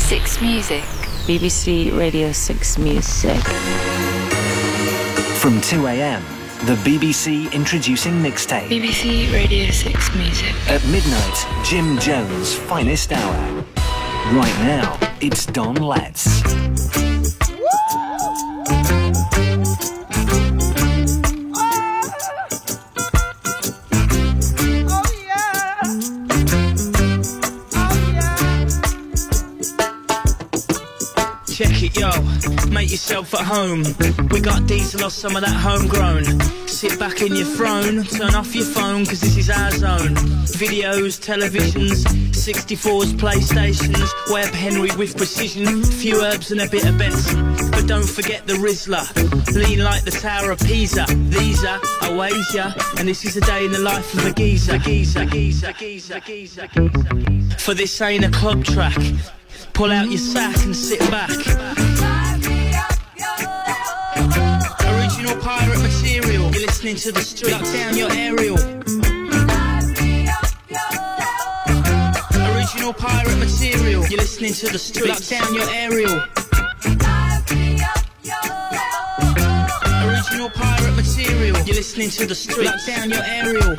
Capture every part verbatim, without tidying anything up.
six Music. B B C Radio six Music. From two a.m, the B B C Introducing Mixtape. B B C Radio six Music. At midnight, Jim Jones' finest hour. Right now, it's Don Letts. Check it, yo, make yourself at home. We got diesel or some of that homegrown. Sit back in your throne, turn off your phone, cause this is our zone. Videos, televisions, sixty-fours, PlayStations, Webb Henry with precision, few herbs and a bit of Benson. But don't forget the Rizzler, lean like the Tower of Pisa. These are Awasia, and this is a day in the life of a geezer. Geezer, geezer, geezer, geezer, geezer. For this ain't a club track. Pull out your sack and sit back. Original pirate material. You're listening to the street. Lock down your aerial. Original pirate material. You're listening to the street. Lock down your aerial. Original pirate material. You're listening to the street. Lock down your aerial.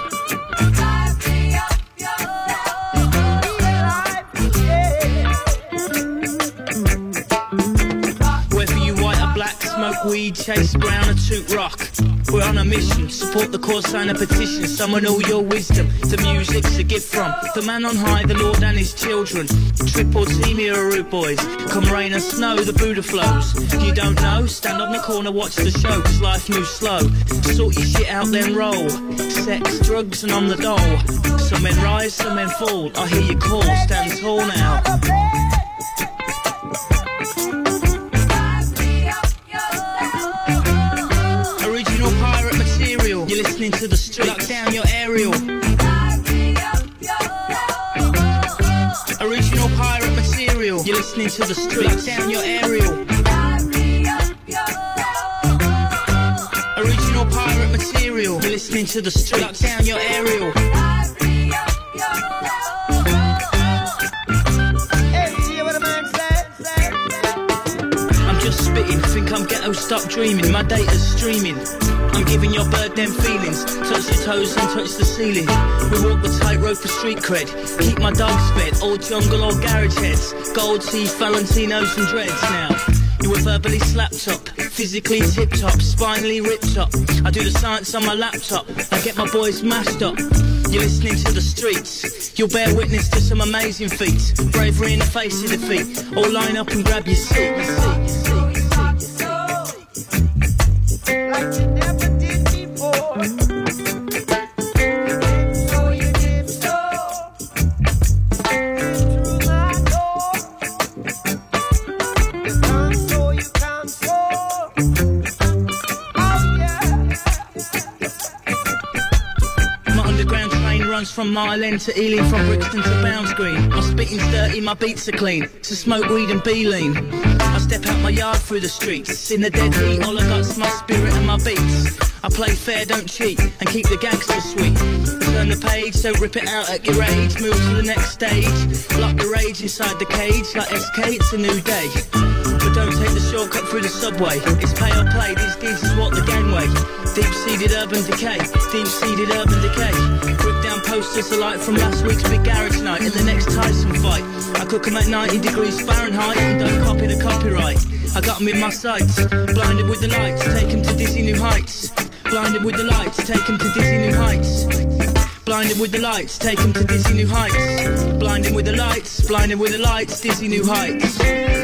Smoke weed, chase brown or toot rock. We're on a mission, support the cause, sign a petition. Summon all your wisdom, the music's a gift from the man on high, the Lord and his children. Triple team here, rude boys. Come rain or snow, the Buddha flows. If you don't know, stand on the corner, watch the show, cause life moves slow. Sort your shit out, then roll. Sex, drugs and on the dole. Some men rise, some men fall. I hear you call, stand tall now. You're listening to the street. Lock down your aerial. Original pirate material. You're listening to the street. Lock down your aerial. Original pirate material. You're listening to the street. Lock down your aerial. I'm just spitting. Think I'm ghetto, stop dreaming. My data's streaming. I'm giving your bird them feelings. Touch your toes and touch the ceiling. We walk the tightrope for street cred. Keep my dogs fed, old jungle or garage heads. Gold teeth, Valentinos and dreads now. You were verbally slapped up, physically tip-top, spinally ripped up. I do the science on my laptop, I get my boys mashed up. You're listening to the streets. You'll bear witness to some amazing feats. Bravery in the face of defeat. All line up and grab your seat. Your seat, your seat. Like you never did before. So you did so. Through my door. You can't so, you can't so. Oh yeah. My underground train runs from Mile End to Ealing, from Brixton to Bounds Green. My spitting's dirty, my beats are clean. To smoke weed and be lean. I step out my yard through the streets. In the dead heat, all I got's my spirit and my beats. I play fair, don't cheat, and keep the gangster sweet. Turn the page, don't rip it out at your age. Move to the next stage. Lock the rage inside the cage. Like S K, it's a new day. But don't take the shortcut through the subway. It's pay or play, these deeds is what the gangway. Deep-seated urban decay. Deep-seated urban decay. Rip down posters alike from last week's big garage night. In the next Tyson fight, I cook 'em at ninety degrees Fahrenheit and don't copy the copyright. I got 'em in my sights, blinded with the lights, take 'em to dizzy new heights. Blinded with the lights, take 'em to dizzy new heights. Blinded with the lights, take 'em to dizzy new heights. Blinded with the lights, blinded with the lights, dizzy new heights.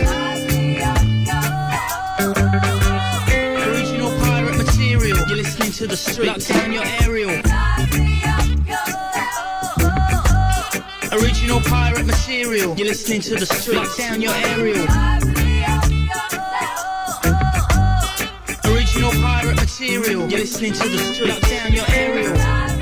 Original pirate material, you're listening to the street. Lock down your aerial. Original pirate material, you're listening to the street. Lock down your aerial. Original pirate material, you're listening to the street. Lock down your aerial.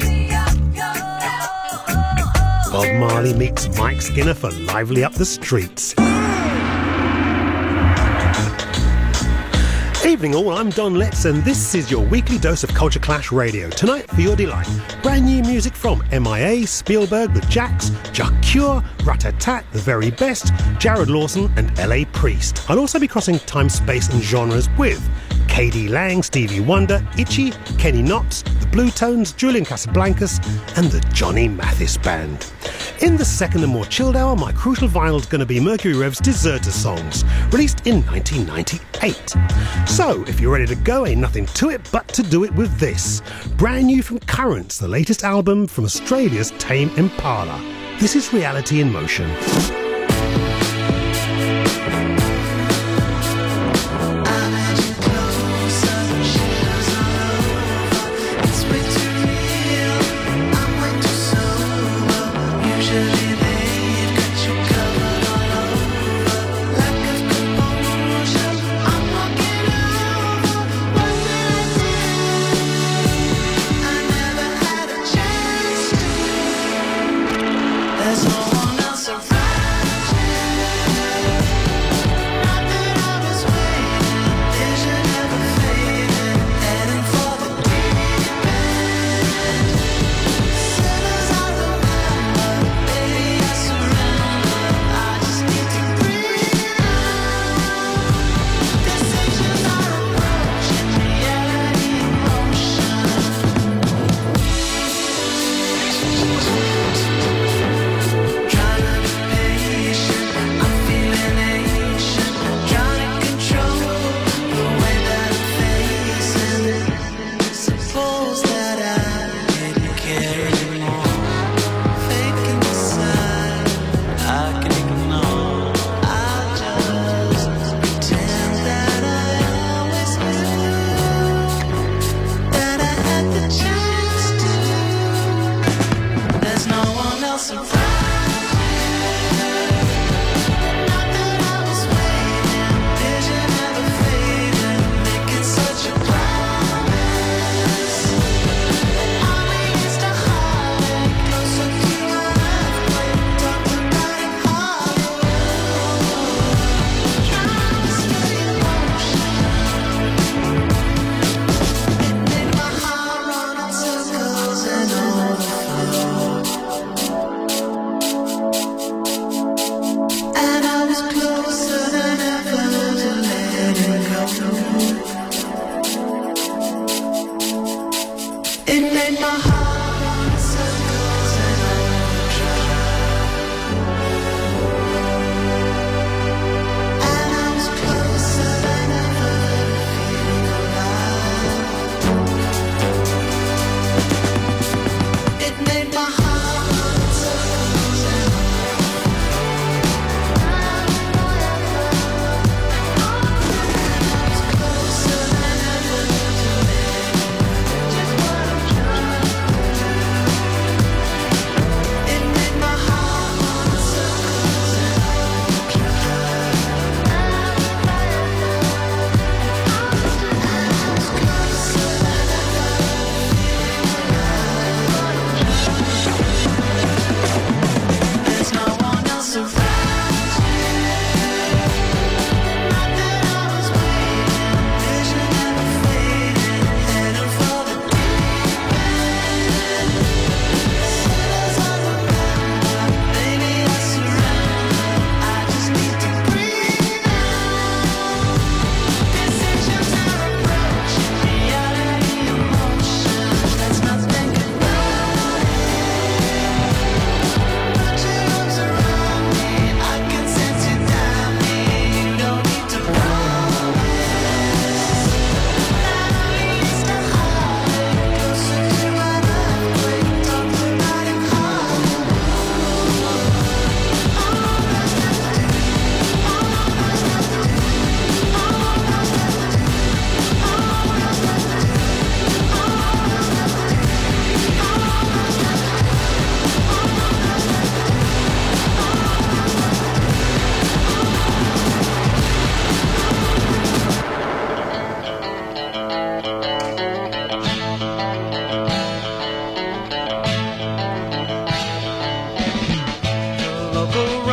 Bob Marley meets Mike Skinner for Lively Up the Streets. Evening all, I'm Don Letts and this is your weekly dose of Culture Clash Radio. Tonight, for your delight, brand new music from M I A, Spielberg, The Jacks, Jah Cure, Rat-A-Tat, The Very Best, Jared Lawson and L A Priest. I'll also be crossing time, space and genres with K D Lang, Stevie Wonder, Itchy, Kenny Knotts, The Blue Tones, Julian Casablancas and the Johnny Mathis Band. In the second and more chilled hour, my crucial vinyl is going to be Mercury Rev's Deserter Songs, released in nineteen ninety-eight. So, if you're ready to go, ain't nothing to it but to do it with this. Brand new from Currents, the latest album from Australia's Tame Impala. This is Reality in Motion. There's no one else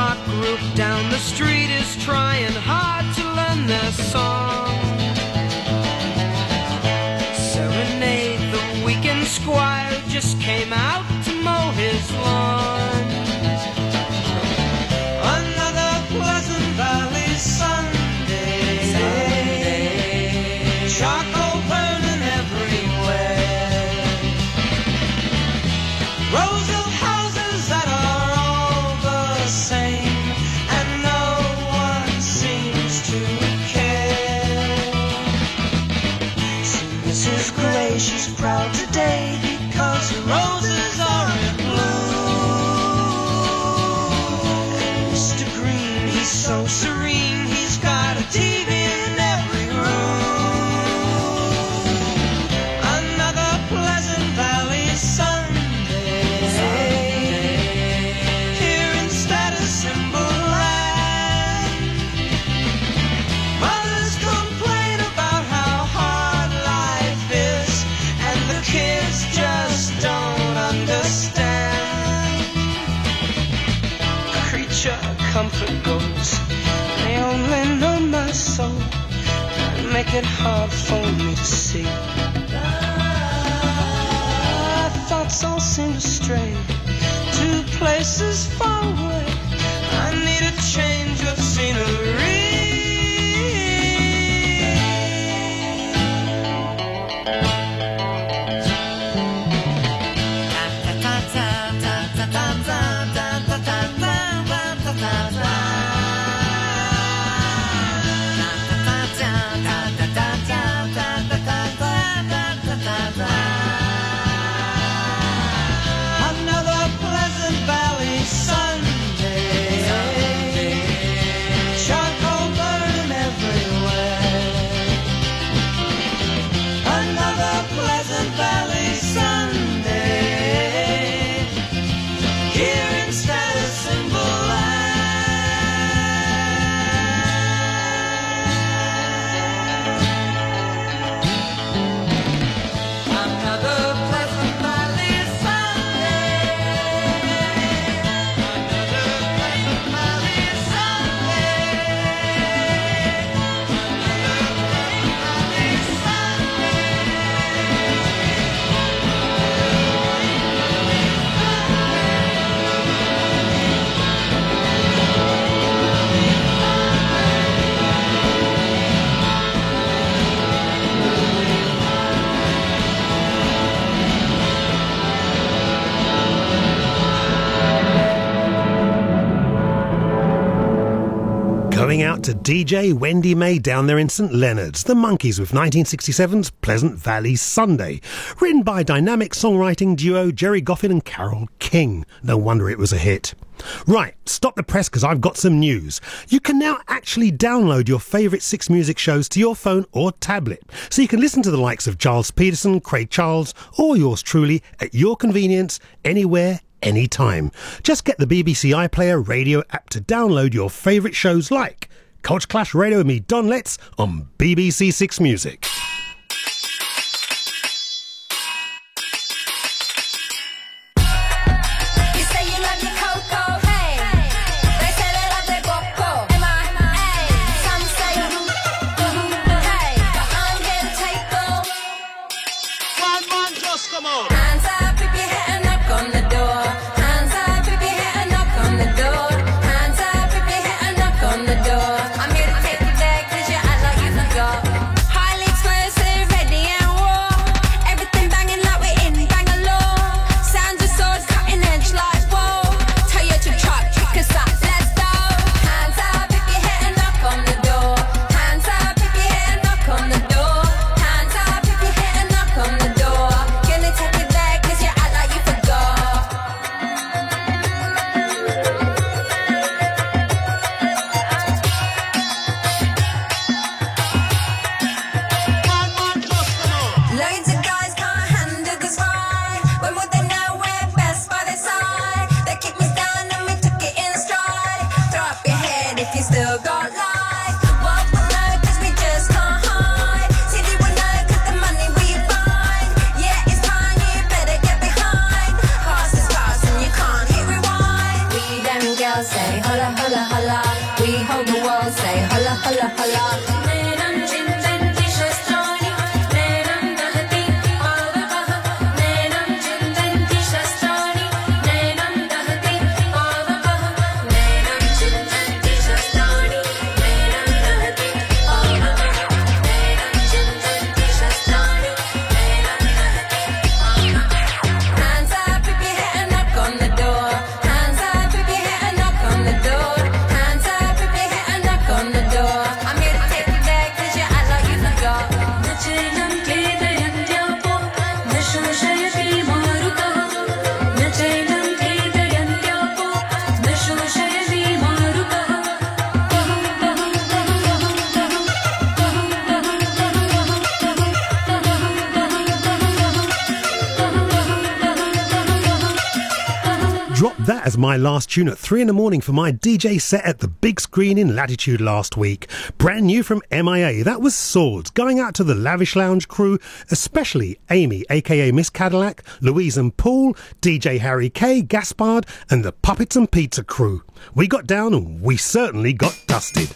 down the street is trying hard to learn their song. just came out to mow his lawn. Another Pleasant Valley Sunday. Sunday. Charcoal burning everywhere. Rows of houses that are all the same, and no one seems to care. See Missus Gray, she's proud today because the roses are in bloom. And Mister Green, he's so serene, he's got a T V in every room. Another Pleasant Valley Sunday. Sunday. Here in Status Symbol Land, mothers complain about how hard life is, and the kids just don't understand. Creature comfort goes, they only know my soul and make it hard for me to see. My thoughts all seem to stray to places far away. I need a change of scenery. Another Pleasant Valley Sunday. Charcoal burning everywhere. Another Pleasant Valley Sunday. Here in Status Symbol Land. Another Pleasant Valley Sunday. Another Pleasant Valley Sunday. Going out to D J Wendy May down there in St Leonard's, the Monkees with nineteen sixty-seven's Pleasant Valley Sunday, written by dynamic songwriting duo Jerry Goffin and Carole King. No wonder it was a hit. Right, stop the press because I've got some news. You can now actually download your favourite Six Music shows to your phone or tablet, so you can listen to the likes of Giles Peterson, Craig Charles, or yours truly at your convenience, anywhere, anytime. Just get the B B C iPlayer radio app to download your favourite shows like Culture Clash Radio with me, Don Letts, on B B C Six Music. You say you love your cocoa, hey. They say they love their cocoa. M I A. Some say, hey. But I'm here to take off. One man just come out. Hands up if you're hitting knock on the door. Hands up if you're hitting knock on the door. Hands up if you're hitting knock on the door. I'm here to take you there 'cause you act like you forgot. Highly explosive, ready and war. Everything banging like we're in Bangalore. Sounds of swords cutting edge like whoa. Toyota truck, pick us up, let's go. Hands up if you're hitting knock on the door. Hands up if you're hitting knock on the door. Hands up if you're hitting knock on the door. Gonna take you there 'cause you act like you forgot. One man just come out. Loads of guys can't handle this ride. When would they know we're best by their side? They kicked us down and we took it in stride. Throw up your head if you still got life. The world will know 'cause we just can't hide. City will know 'cause the money we find. Yeah, it's time, you better get behind. Past is past and you can't hit rewind. We them girls say holla holla holla. We hold the world say holla holla holla. that as my last tune at three in the morning for my D J set at the big screen in Latitude last week. Brand new from M I A, that was Swords, going out to the Lavish Lounge crew, especially Amy, aka Miss Cadillac, Louise and Paul, D J Harry K, Gaspard, and the Puppets and Pizza crew. We got down and we certainly got dusted.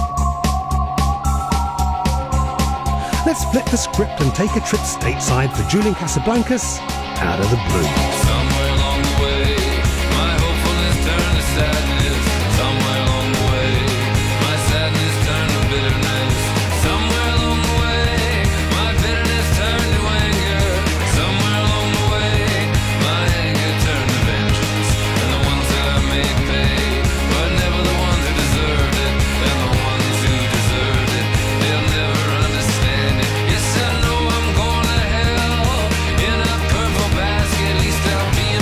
Let's flip the script and take a trip stateside for Julian Casablancas, Out of the Blue. Somewhere along the way, my hopefulness turned to sadness. Somewhere along the way, my sadness turned to bitterness. Somewhere along the way, my bitterness turned to anger. Somewhere along the way, my anger turned to vengeance. And the ones that I made pay, but never the ones who deserved it. And the ones who deserved it, they'll never understand it. Yes, I know I'm going to hell in a purple basket. At least I'll be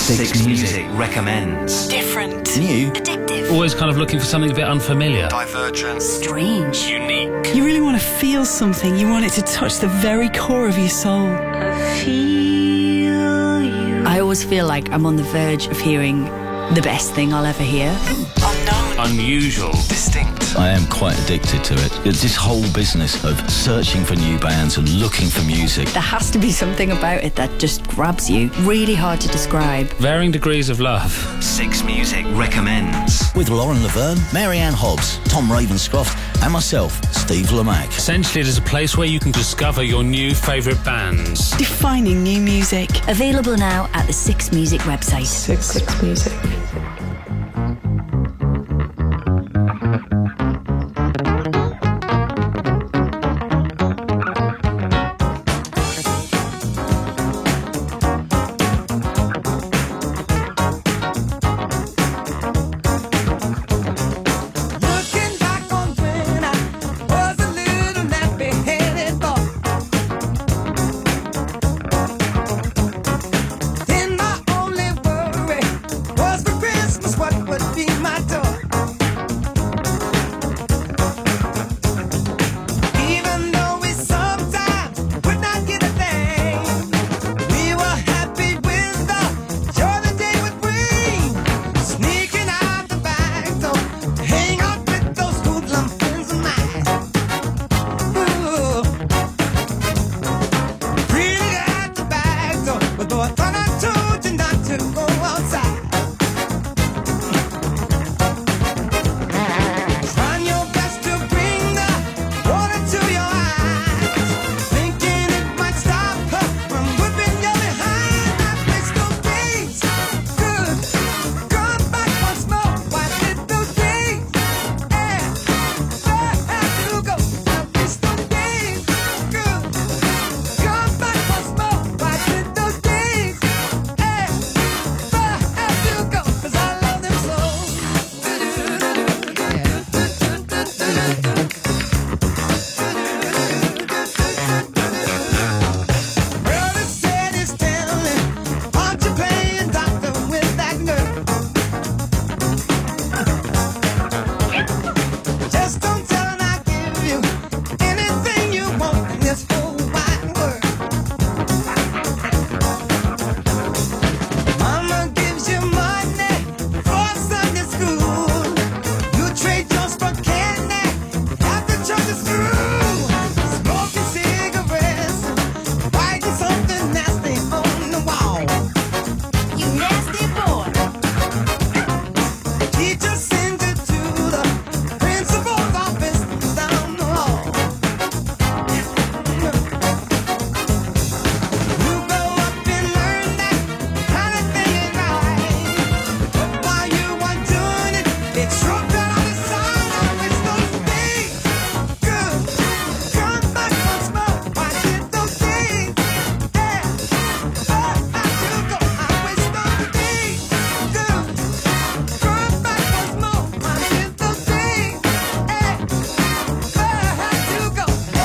Six Music recommends. Different. New. Addictive. Always kind of looking for something a bit unfamiliar. Divergent. Strange. Unique. You really want to feel something. You want it to touch the very core of your soul. I feel you. I always feel like I'm on the verge of hearing the best thing I'll ever hear. Unknown. Unusual. Distinct. I am quite addicted to it. It's this whole business of searching for new bands and looking for music. There has to be something about it that just grabs you. Really hard to describe. Varying degrees of love. Six Music recommends. With Lauren Laverne, Marianne Hobbs, Tom Ravenscroft, and myself, Steve Lamack. Essentially, it is a place where you can discover your new favourite bands. Defining new music. Available now at the Six Music website. Six, six music. Looking back on when I was a little nappy-headed boy, then my only worry was for Christmas what would be my toy. Even though we sometimes would not get a thing, we were happy with the joy the day would bring. Sneaking out the back door, hang out with those hoodlum friends of mine. Ooh. Really at the back door, but boy, I thought I told you not to go outside. Trying your best to bring the water to your eyes, thinking it might stop her from whipping you behind. I miss those days, good. Come back once more, why did those days? Yeah, where have you go? I miss those days, good. Come back once more, why did those days? Yeah, where have you go? 'Cause I love them so. Brother said he's telling, aren't you playing doctor with that girl? Just don't tell her I give you anything you want in this whole wide world. Mama gives you money for Sunday school. You trade yours for candy after church is through. Smoking cigarettes, writing something nasty on the wall. You nasty boy. Teacher sends you to the principal's office down the hall. You grow up and learn that kind of thing ain't right. But while you are doing it, it's shrunk out on the side. I wish those days good. Come back once more. Why did those days? Yeah. Where have you go? I wish those days good. Come back once more. Why did those days? Yeah. Where have you go?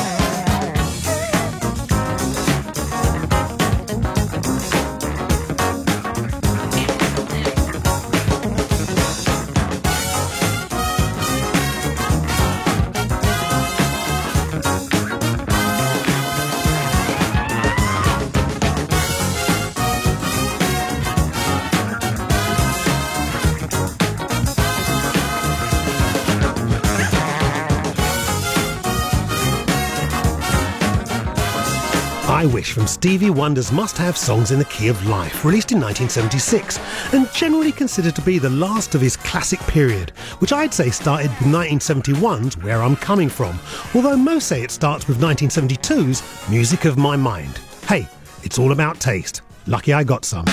I Wish from Stevie Wonder's must-have songs in the key of life, released in nineteen seventy-six, and generally considered to be the last of his classic period, which I'd say started with nineteen seventy-one's Where I'm Coming From, although most say it starts with nineteen seventy-two's Music of My Mind. Hey, it's all about taste. Lucky I got some.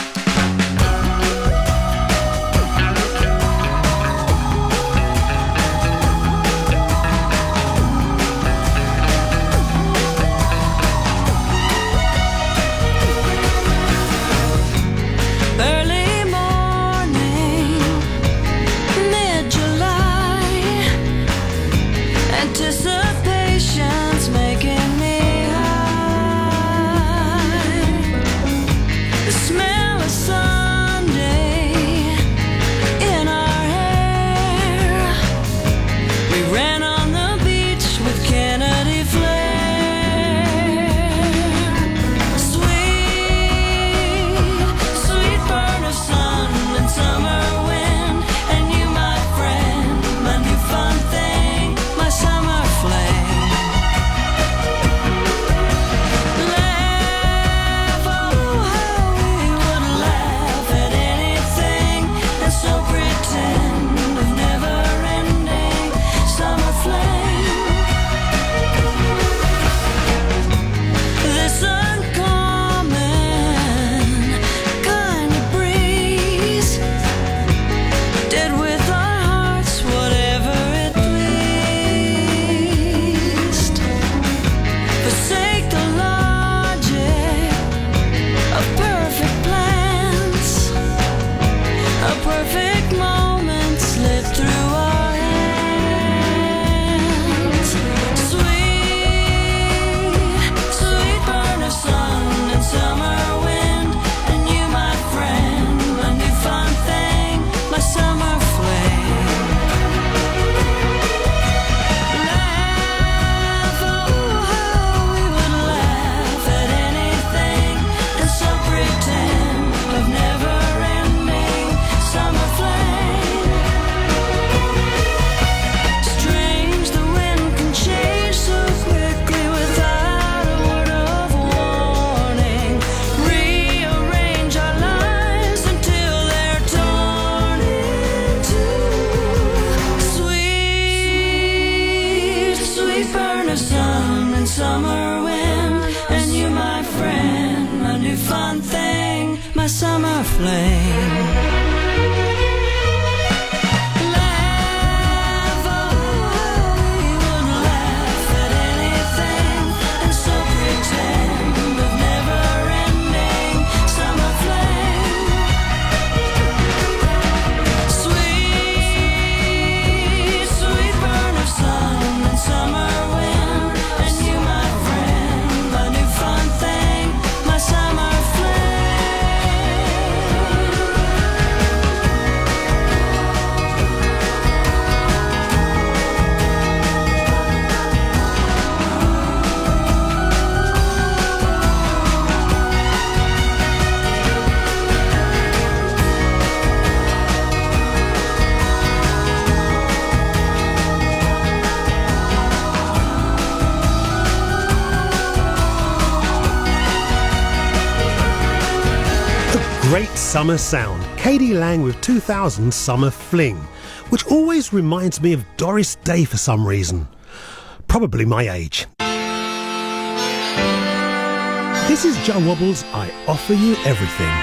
Early morning, mid-July, anticipation's making me high. The smell of my summer flame. Great summer sound. K D Lang with two thousand Summer Fling, which always reminds me of Doris Day for some reason. Probably my age. This is Joe Wobble's I Offer You Everything.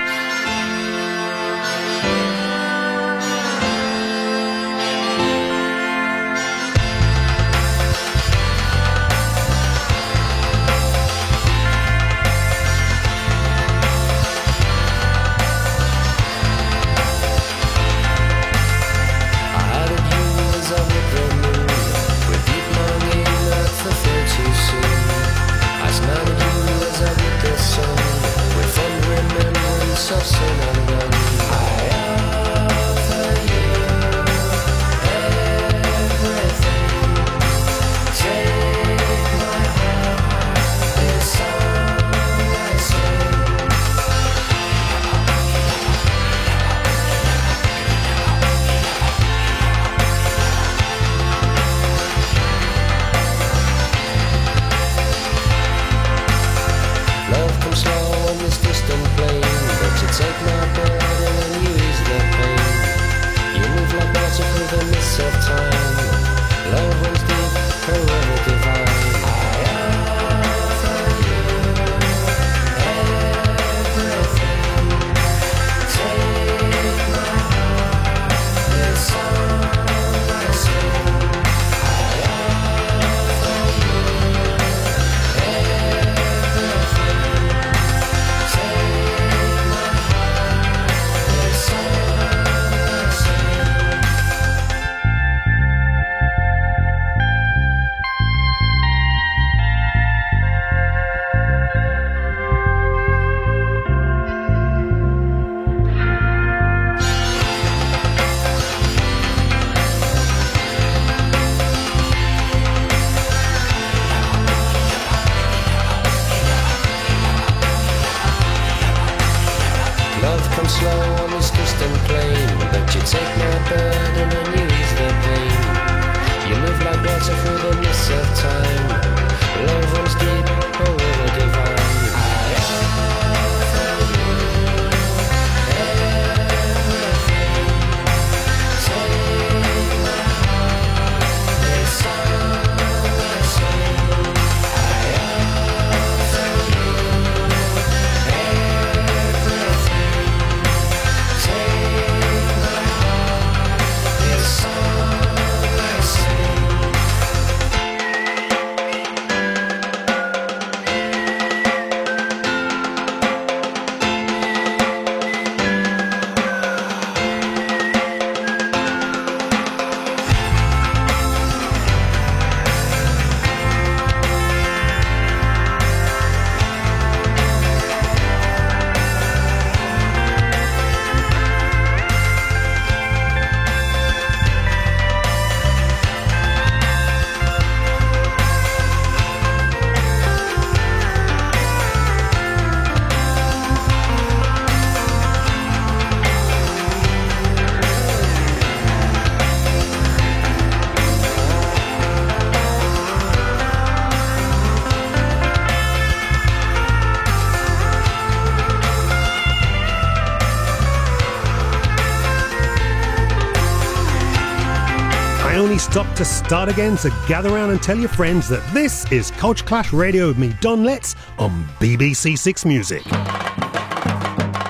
Stop to start again, so gather around and tell your friends that this is Culture Clash Radio with me, Don Letts, on B B C Six Music.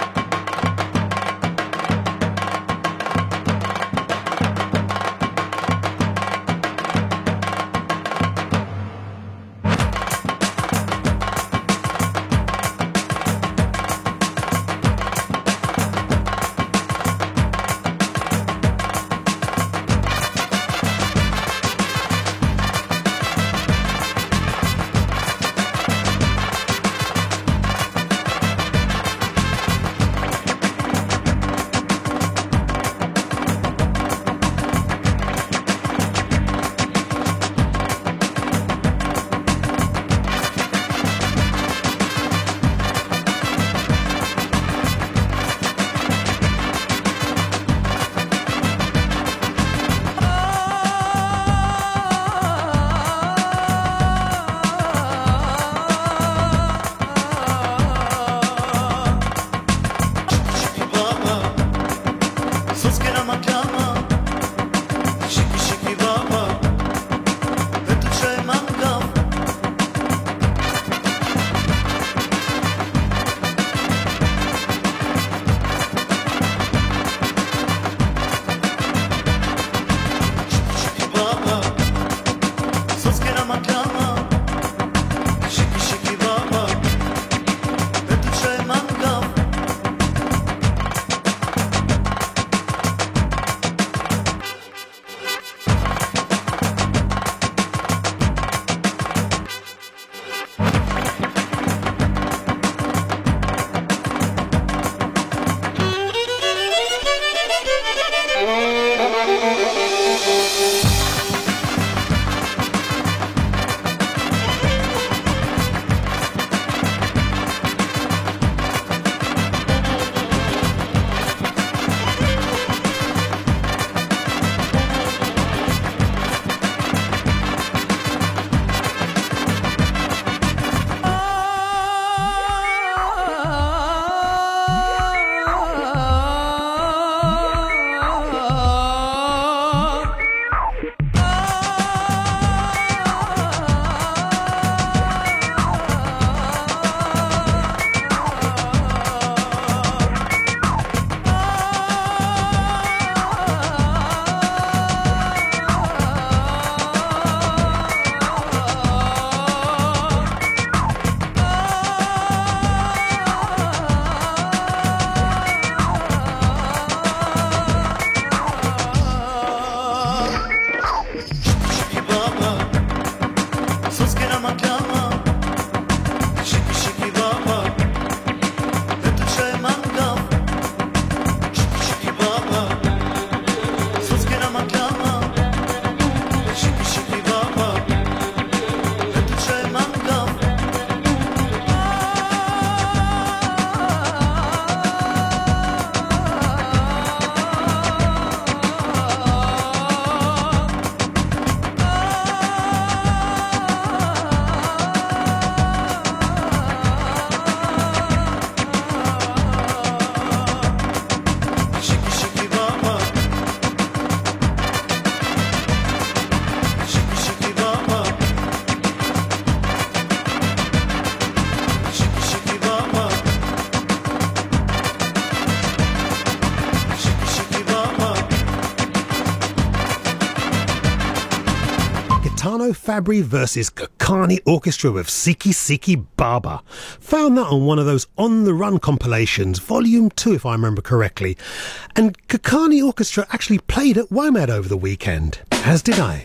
Milo Fabry versus Kakani Orchestra with Siki Siki Baba. Found that on one of those On The Run compilations, volume two if I remember correctly. And Kakani Orchestra actually played at WOMAD over the weekend, as did I.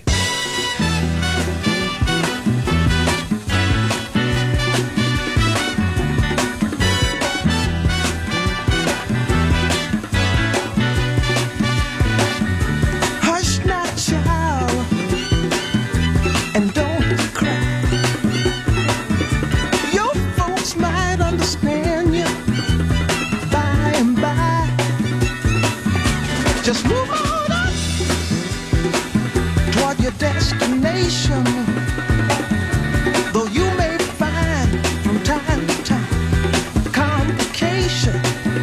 Just move on up toward your destination. Though you may find from time to time complication.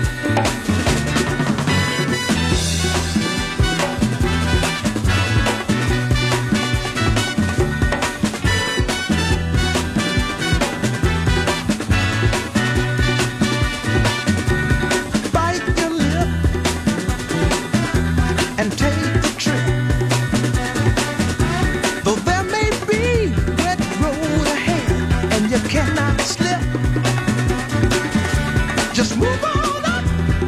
Bite your lip and take the trip. Though there may be wet road ahead and you cannot slip, just move on up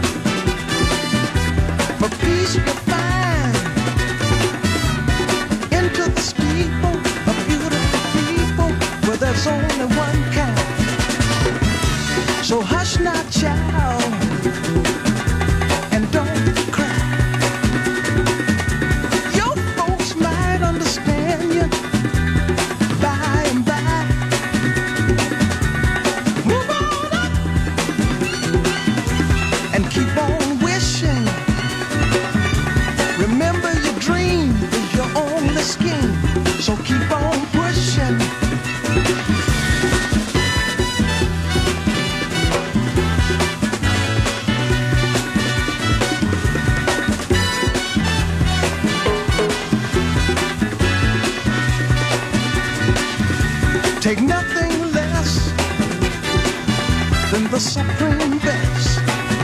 for peace you'll find. Into the steeple of beautiful people where there's only one kind. So hush not, child, and don't cry. Understand you by and by. Move on up and keep on wishing. Remember your dream is your only scheme, so keep on pushing. Take nothing less than the supreme best.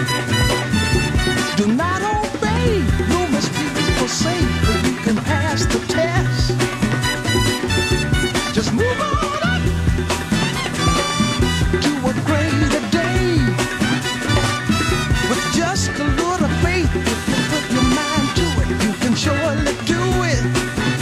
Do not obey numerous people say that you can pass the test. Just move on up to a greater day. With just a little faith, if you put your mind to it, you can surely do it.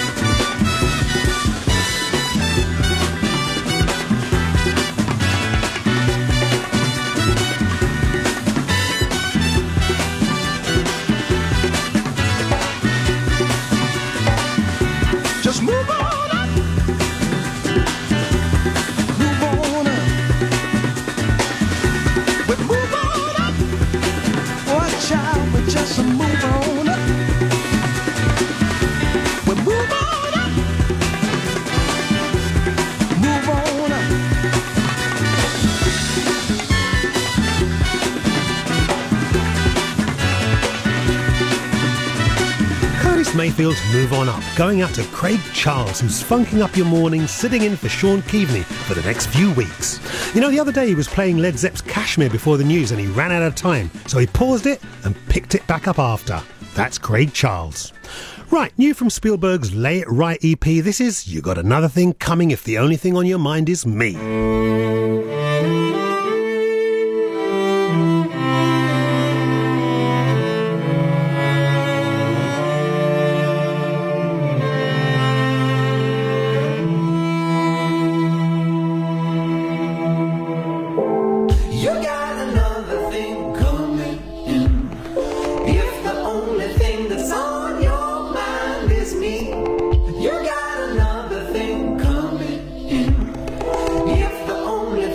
Just move on up, move on up, but move on up, boy child, but just move on up, but move on up, move on up. Curtis Mayfield's Move On Up, going out to Craig Charles, who's funking up your morning, sitting in for Sean Keaveney for the next few weeks. You know, the other day he was playing Led Zepp's Kashmir before the news and he ran out of time, so he paused it and picked it back up after. That's Craig Charles. Right, new from Spielberg's Lay It Right E P, this is You Got Another Thing Coming If the Only Thing on Your Mind Is Me. You got another thing coming in. If the only thing that's on your mind is me, you got another thing coming in. If the only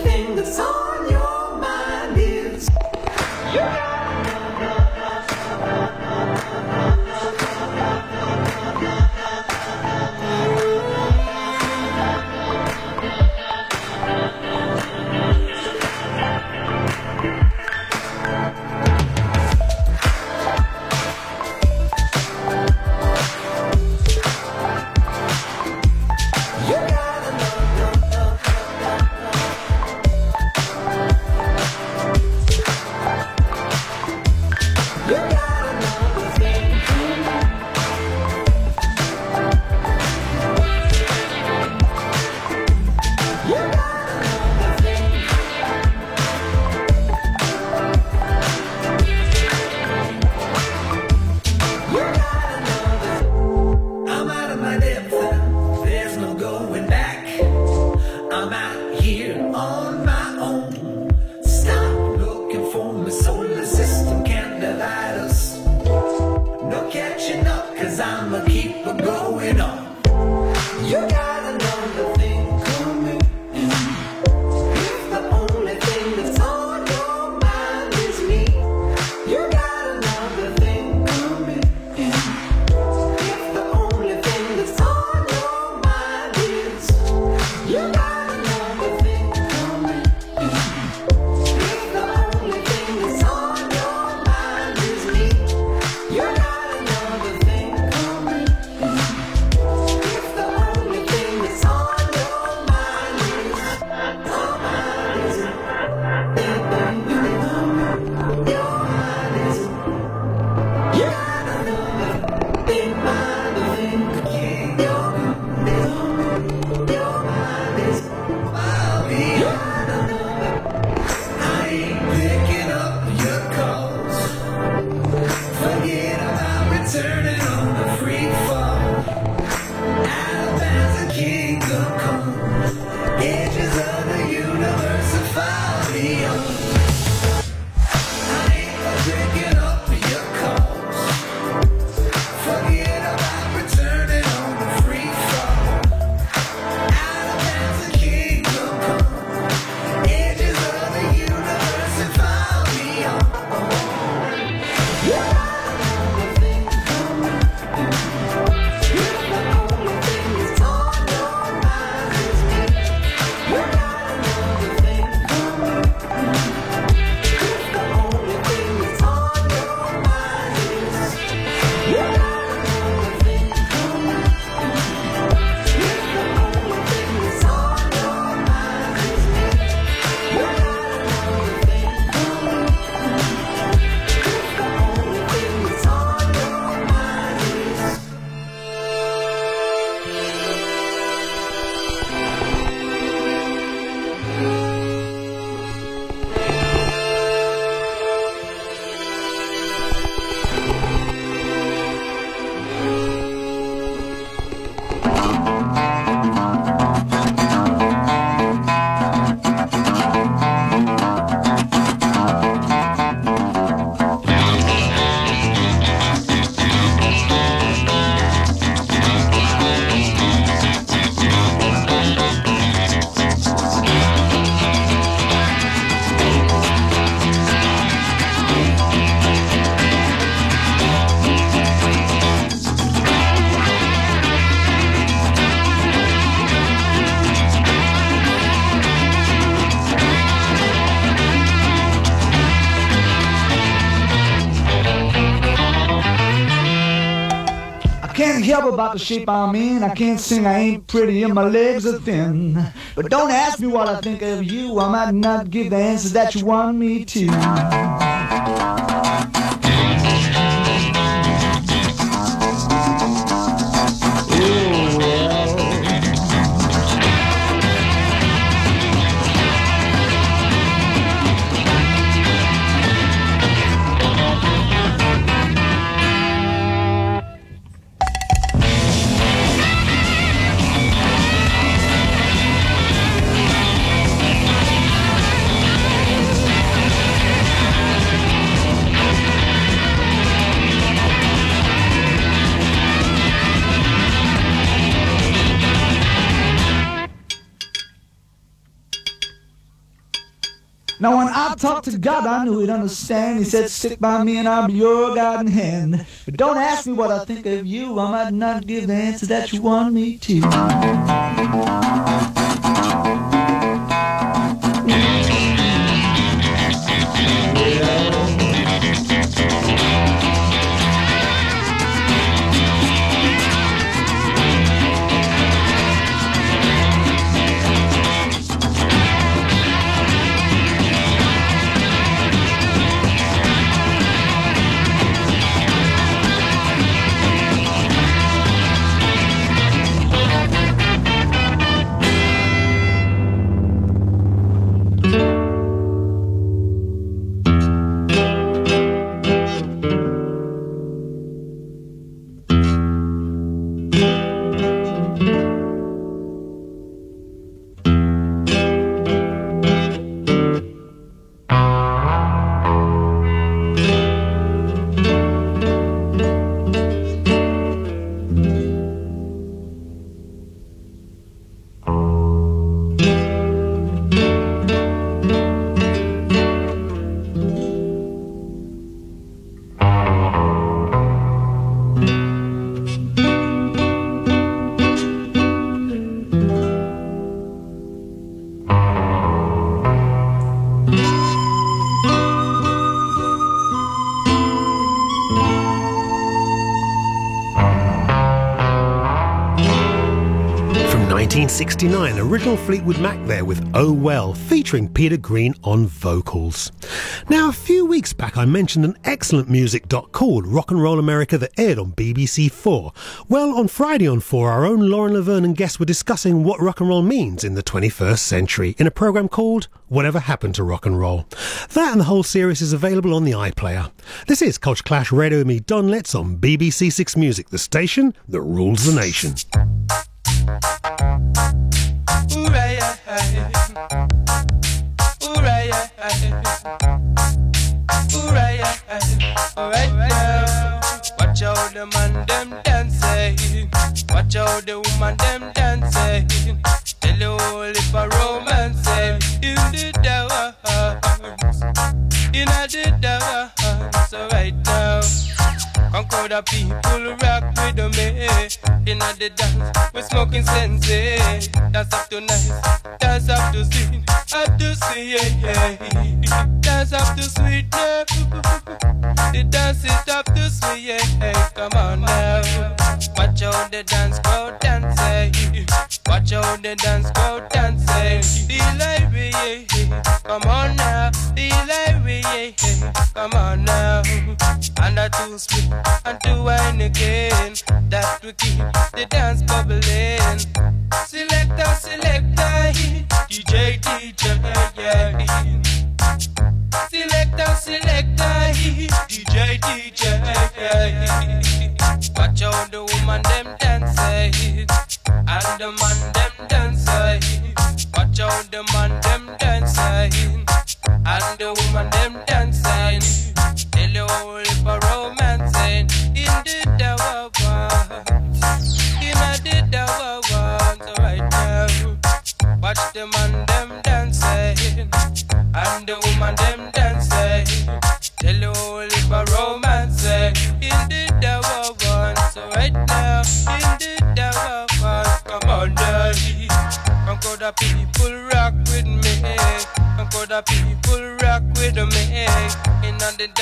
can't help about the shape I'm in. I can't sing, I ain't pretty, and my legs are thin. But don't ask me what I think of you. I might not give the answers that you want me to. Now when I talked to God, I knew he'd understand. He said, stick by me and I'll be your guiding hand. But don't ask me what I think of you. I might not give the answer that you want me to. nineteen sixty-nine, original Fleetwood Mac there with Oh Well, featuring Peter Green on vocals. Now, a few weeks back I mentioned an excellent music doc called Rock and Roll America that aired on B B C four. Well, on Friday on four, our own Lauren Laverne and guests were discussing what rock and roll means in the twenty-first century in a programme called Whatever Happened to Rock and Roll. That and the whole series is available on the iPlayer. This is Culture Clash Radio with me, Don Letts, on B B C Six Music, the station that rules the nation. Hooray, hooray, hooray, alright now. Watch out the man them dancing, watch out the woman them dancing. Tell you all if a romance in the dance, in the dance, alright now. Conquer the people rock with me in the dance. We're smoking sensei. Dance up to nice, dance up to sweet, up to sweet, yeah. Dance up to sweet, yeah. The dance is up to sweet, yeah. Come on now. Watch out the dance crowd dancing. Watch out the dance crowd dancing. The library, yeah. Come on now. The library, yeah. Come on now. And a two split and two wine again. That we keep the dance bubbling. Selector, selector, D J, D J, yeah. Selector, selector, D J, D J, yeah. Watch out the woman them dancing and the man them dancing. Watch out the man them dancing and the woman them dancing. Tell you all if a romancing in the tower one, in the tower one. So right now, watch the man them dancing and the woman them dancing. Tell you all if a romancing in the tower one. So right now, in the tower one. Come on, daddy, come go the people rock with me. Come go the people rock with me. In the dance.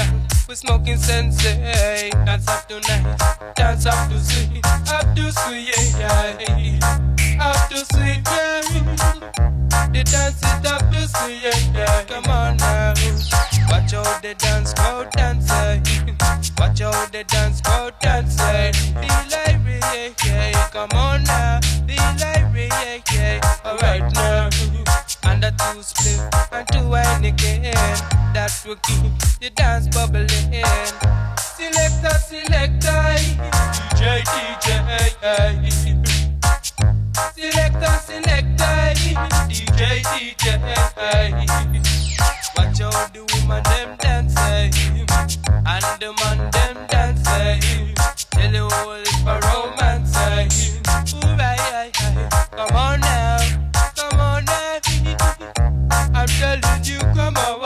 we smoking sensei. Dance up to night, dance up to sweet, up to sweet, yeah, yeah. Up to sweet, yeah. The dance is up to sweet, yeah, yeah. Come on now, watch out the dance crowd dancing. Watch out the dance crowd dancing. Feel like yeah, yeah. Come on now, feel like yeah, yeah. Alright now, and a two split and two wine again. That will keep the dance bubbling. Selector, selector, D J, D J. Selector, selector, D J, D J. Watch out the woman them dancing and the man them dancing. Tell the whole it's for romance. Ooh, right, right. Come on now, come on now. I'm telling you, come on.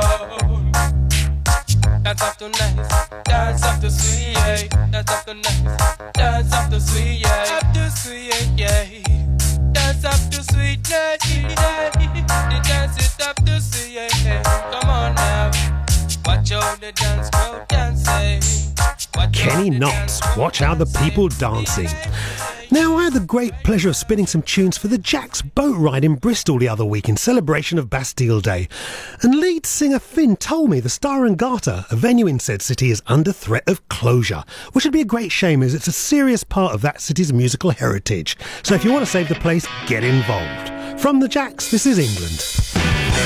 Dance up to nice, dance up to sweet, yeah. Dance up to nice, dance up to sweet, yeah. Up to sweet, yeah. Dance up to sweet, yeah. The dance is up to sweet, yeah. Come on now, watch out the dance crowd dancing. Kenny Knox, watch how the people dancing. Now, I had the great pleasure of spinning some tunes for the Jacks boat ride in Bristol the other week in celebration of Bastille Day. And lead singer Finn told me the Star and Garter, a venue in said city, is under threat of closure, which would be a great shame as it's a serious part of that city's musical heritage. So if you want to save the place, get involved. From the Jacks, this is England.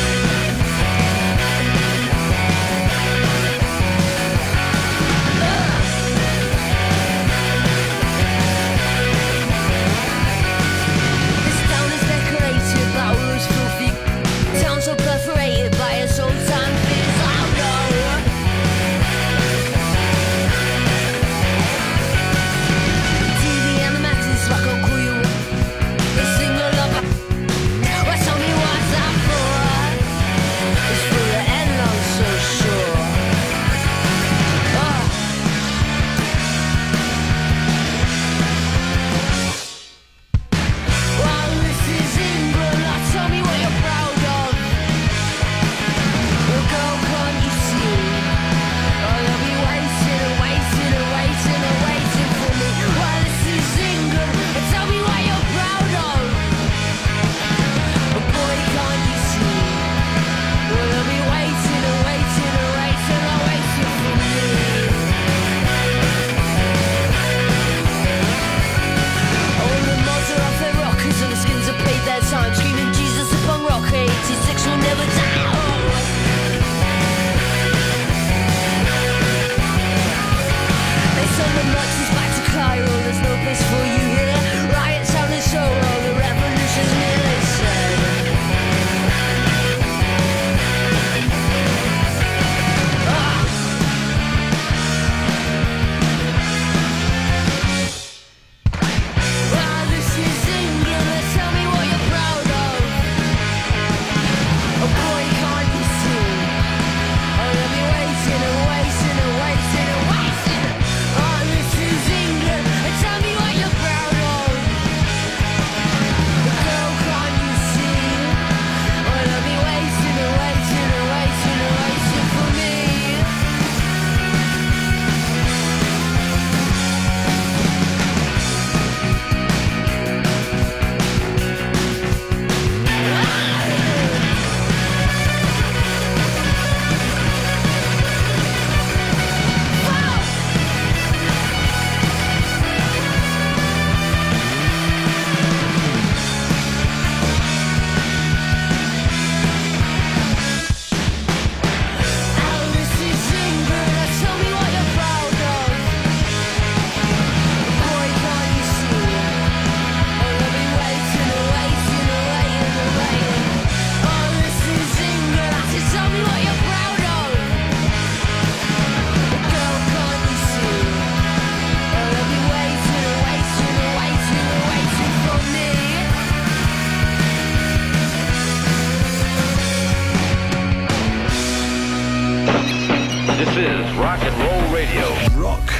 Rock and Roll Radio. Rock.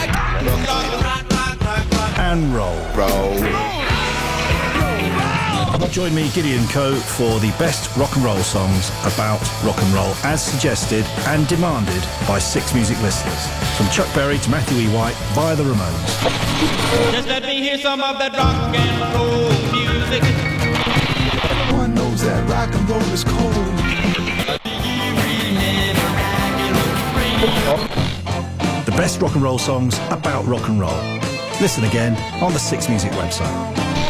And roll. Roll. Join me, Gideon Coe, for the best rock and roll songs about rock and roll, as suggested and demanded by Six Music listeners. From Chuck Berry to Matthew E. White via the Ramones. Just let me hear some of that rock and roll music. One knows that rock and roll is cold. The best rock and roll songs about rock and roll. Listen again on the Six Music website.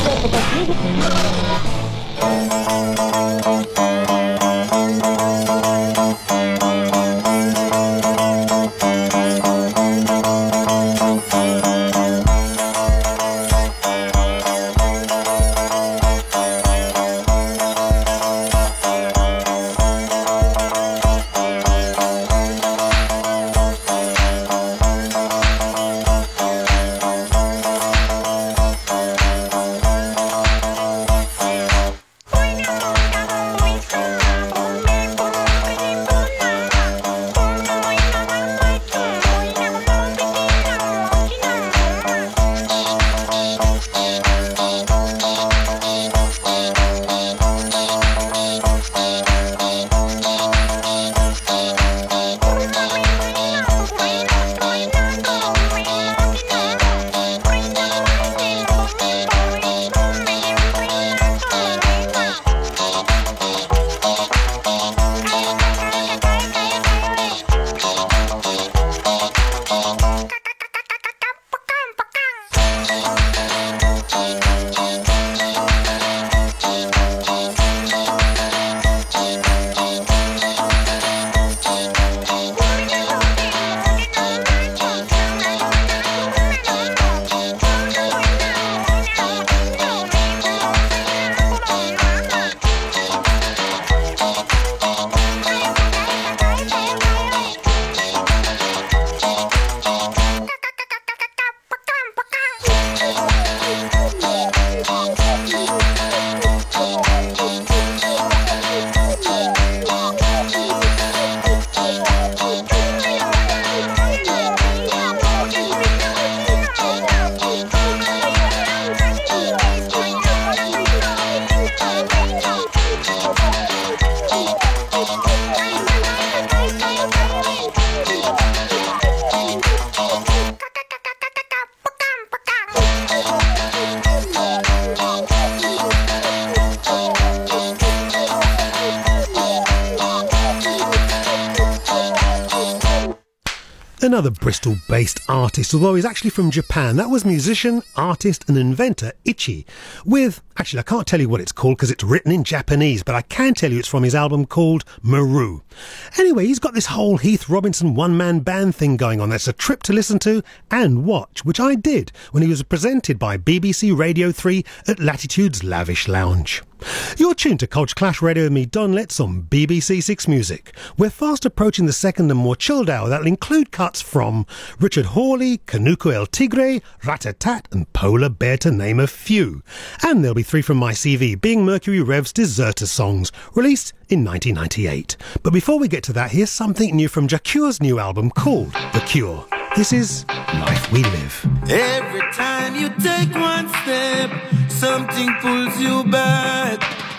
Another Bristol-based artist, although he's actually from Japan. That was musician, artist and inventor Ichi, with, actually I can't tell you what it's called because it's written in Japanese, but I can tell you it's from his album called Maru. Anyway, he's got this whole Heath Robinson one-man band thing going on. That's a trip to listen to and watch, which I did when he was presented by B B C Radio three at Latitude's Lavish Lounge. You're tuned to Culture Clash Radio with me, Don Letts, on B B C Six Music. We're fast approaching the second and more chilled hour that'll include cuts from Richard Hawley, Kanuku El Tigre, Rat-a-tat and Polar Bear, to name a few. And there'll be three from my C V, being Mercury Rev's Deserter Songs, released in nineteen ninety-eight. But before we get to that, here's something new from Jacure's new album called The Cure. This is Life We Live. Every time you take one step, something pulls you back,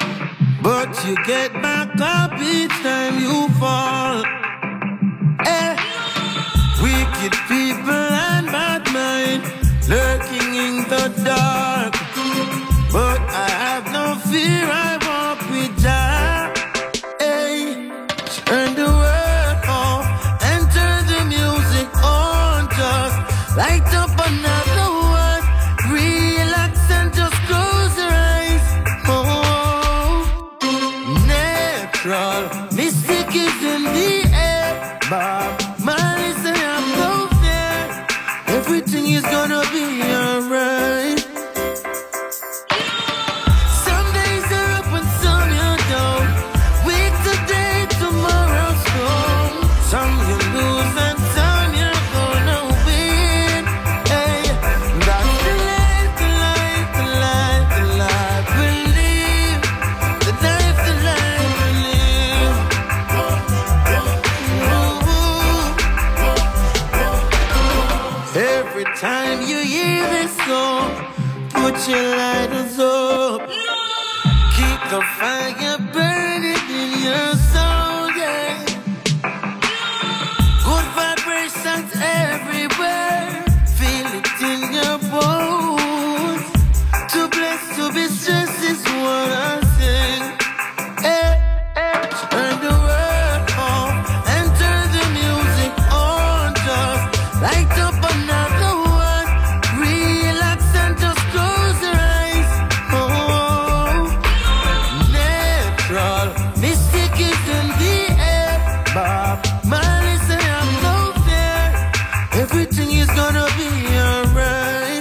but you get back up each time you fall. Eh. Wicked people and bad mind lurking in the dark, but I have no fear, I walk with Jah. Hey, turn the world off and turn the music on, just light up another one, relax and just close your eyes. Oh, natural mystic is in the air, Bob Marley say I'm no fear, everything is gonna be alright. Some days are up and some you're down, week today, tomorrow's gone. Some you lose and some you're gonna win. Hey, that's the life, the life, the life, the life we live. The life, the life we live. Ooh. Every time you hear this song, put your lighters up. the fire burning in your soul, yeah. Good vibrations everywhere, feel it in your bones. Too blessed to be stressed is what I sing. Hey, hey. Turn the world off and turn the music on. Just light up another one. Relax and just close your eyes. Oh, natural mystic is in the air. Bob Marley say I'm no fear. Everything is gonna be alright.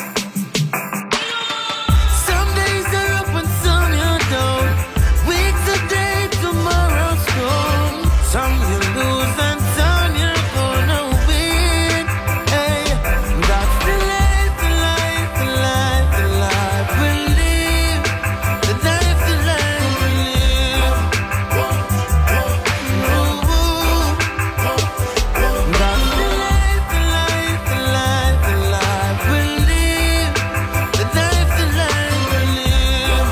Some days are up and some you're down. Weeks a day, tomorrow's gone. Some you lose and some you're gonna win. Hey, that's the life, the life, the life, the life we live. The life, the life we live. Ooh, that's the life, the life, the life, the life we live. The life, the life we live.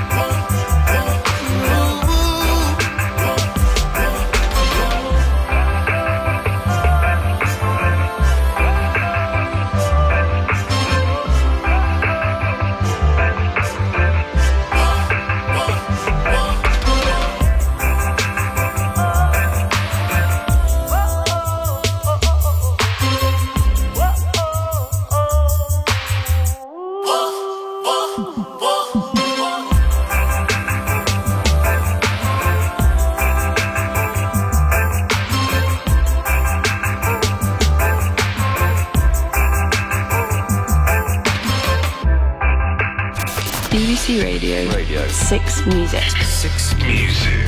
B B C Radio. Radio. Six Music. Six Music.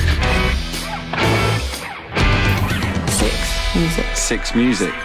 Six Music. Six Music.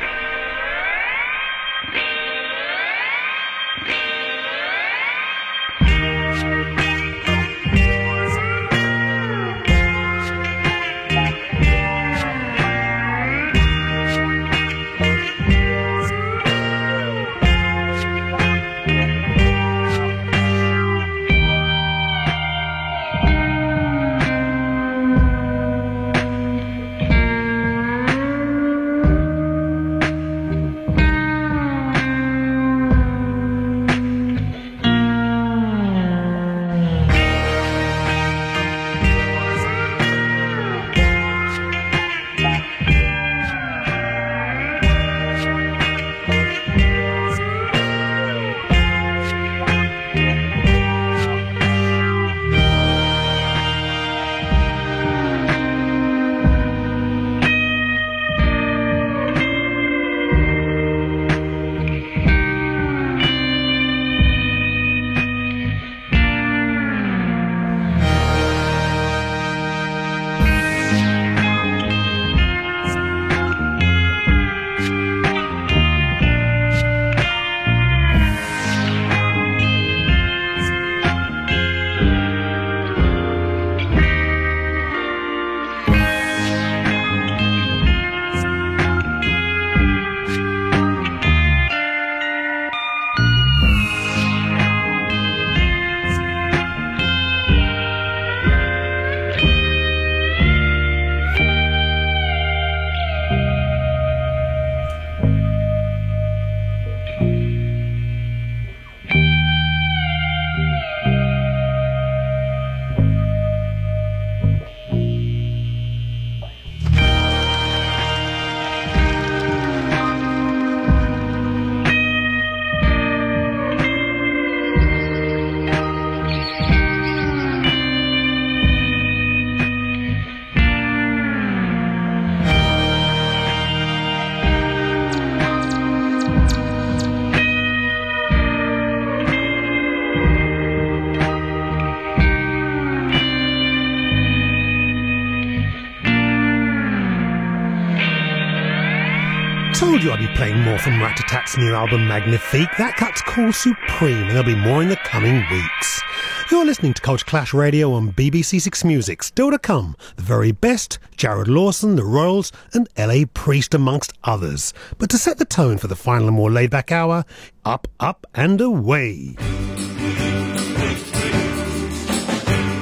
Told you I'd be playing more from Rat a Tat's new album Magnifique. That cut's called Supreme, and there'll be more in the coming weeks. You're listening to Culture Clash Radio on B B C Six Music. Still to come, the very best, Jared Lawson, The Royals, and L A Priest, amongst others. But to set the tone for the final and more laid-back hour, up, up and away.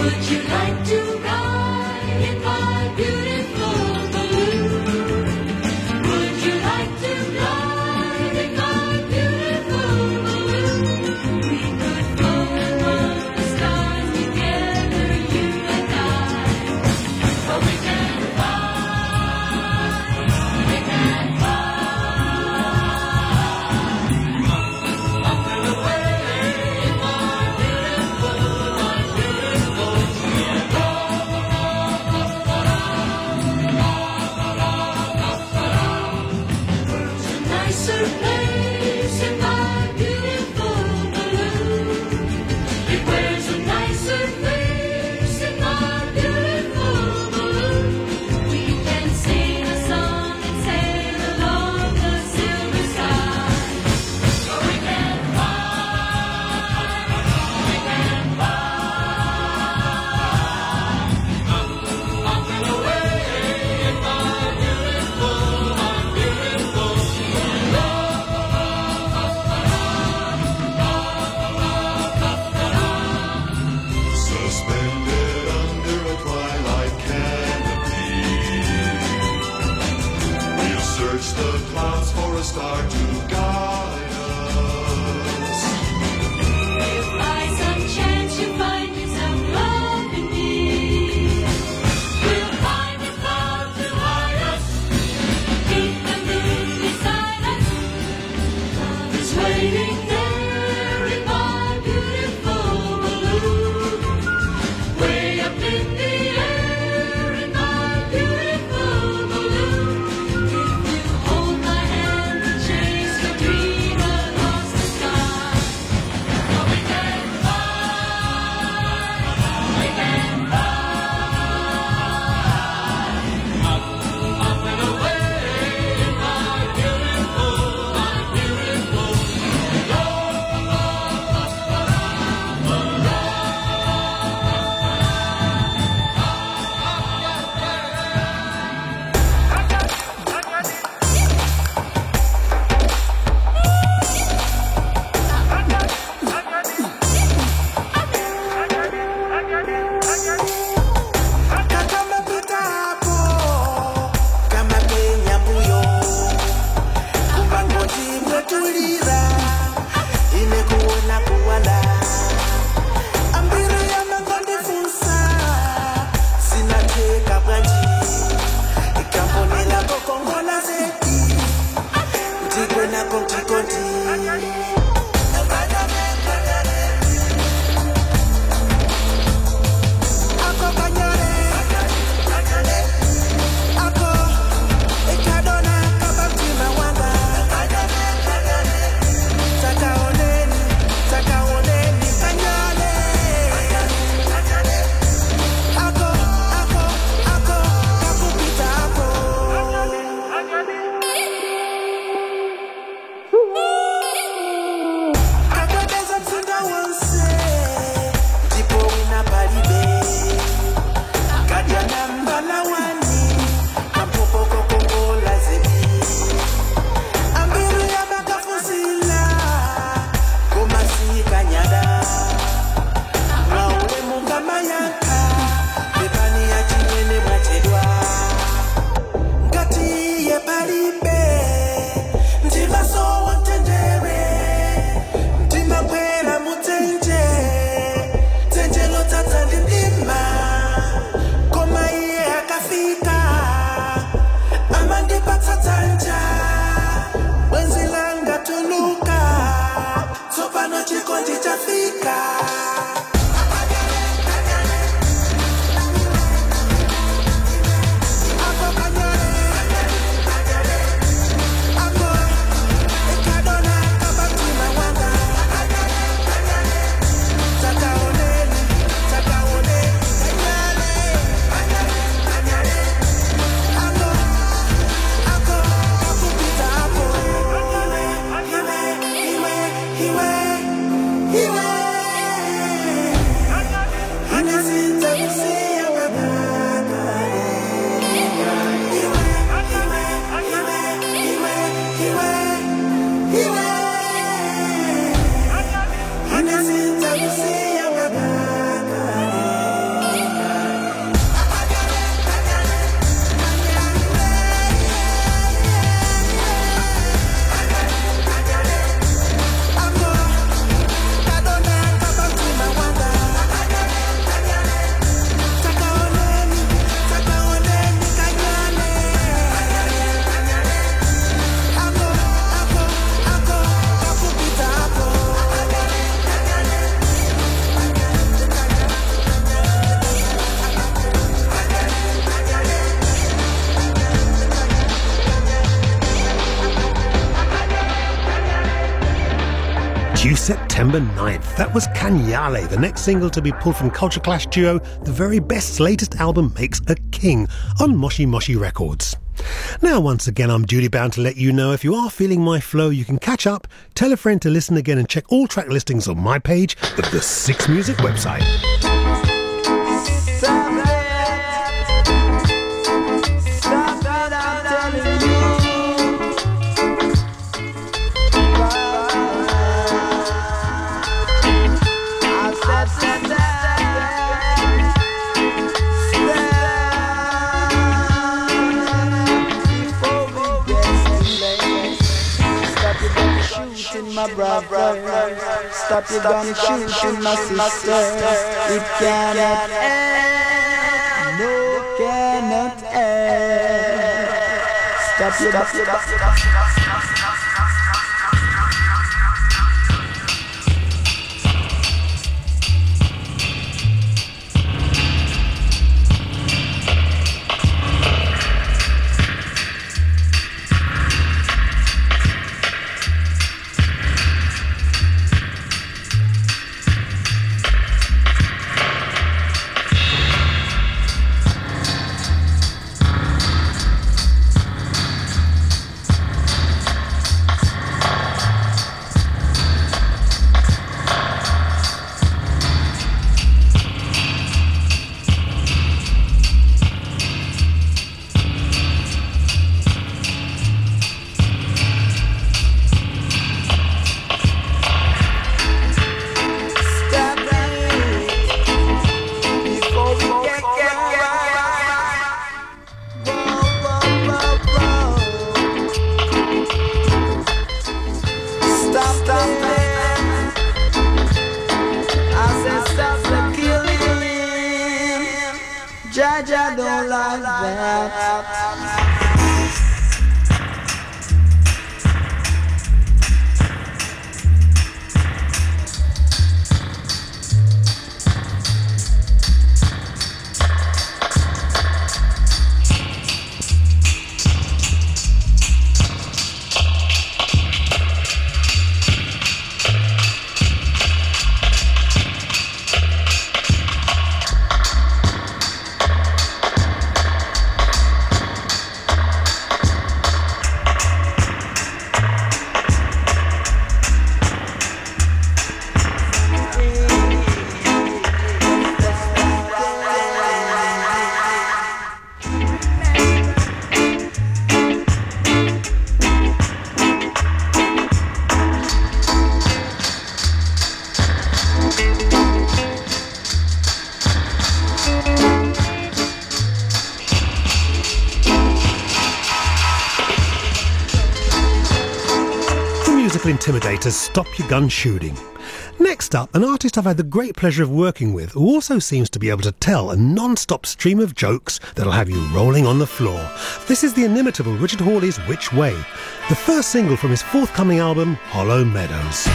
Would you like to ride in my beautiful balloon? Would you like to ride in my beautiful balloon? We could float among the stars together, you and I. But we can fly, we can fly up and away in my beautiful, my beautiful Sierra. Where's a nicer place in my beautiful balloon? It wears a nicer face in my beautiful balloon. We can sing a song and sail along the silver sky. But we can fly, we can fly up, up and away in my beautiful, my beautiful Sierra. Suspended under a twilight canopy, we'll search the clouds for a star to guide us. If by some chance you find yourself loving me, we'll find a cloud to hide us, keep the moon beside us. Love is waiting there in my beautiful balloon, way up in the air in my beautiful balloon. If you hold my hand and chase your dream across the sky, but we can fly, we can fly up, up and away in my beautiful, my beautiful Kama pita hapo, kama penya mbuyo, kumangoti mwetulira, imekuona kuwala. Ambiri ya mangondi funsa, sinateka bwanji, ikamponi lako kongola zeti, mtikwe nako mtikondi. Ako kanyare, ako ikadona kama mtima wanga. Takaoneni, takaoneni kanyale. Ako, ako, ako, kakupita ako. Kakabeza msinda wonse, ndipo wina palibe. Kajana mbala wani, kampopoko kongola zebi. Ambiru ya bakafusila, komasi kanyada. Mwaule mungama yanka, bebani ya chinyene mwachedwa. Ngati ye palibe, ntima so wantendere. Ntima kwela mutenje, tenje lo tata ndima. Koma iye akafika, amandi patatanja. Wenzi langa tuluka, sopano chikondi chafika. Ako kanyare, ako ikadona kama mtima wanga. Takaoneni, takaoneni kanyale. Ako, ako, kakupita ako. Iwe, iwe, iwe, iwe. Due September ninth. That was Canyale, the next single to be pulled from Culture Clash duo The Very Best's latest album Makes a King on Moshi Moshi Records. Now, once again, I'm duty bound to let you know if you are feeling my flow, you can catch up, tell a friend to listen again, and check all track listings on my page of the Six Music website. My brother, stop your gun shooting my sister. It cannot end, no cannot end. Stop your gun. Jaja don't like that. Intimidators, Stop Your Gun Shooting. Next up, an artist I've had the great pleasure of working with who also seems to be able to tell a non-stop stream of jokes that'll have you rolling on the floor. This is the inimitable Richard Hawley's Which Way, the first single from his forthcoming album, Hollow Meadows.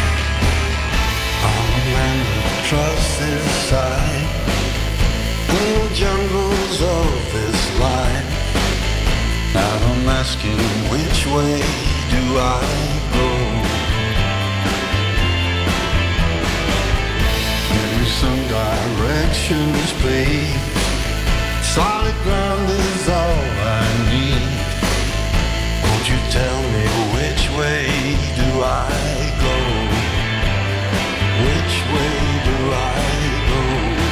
Trust inside the jungles of this life. Now I'm asking, which way do I go? Some directions, please. Solid ground is all I need. Won't you tell me which way do I go? Which way do I go?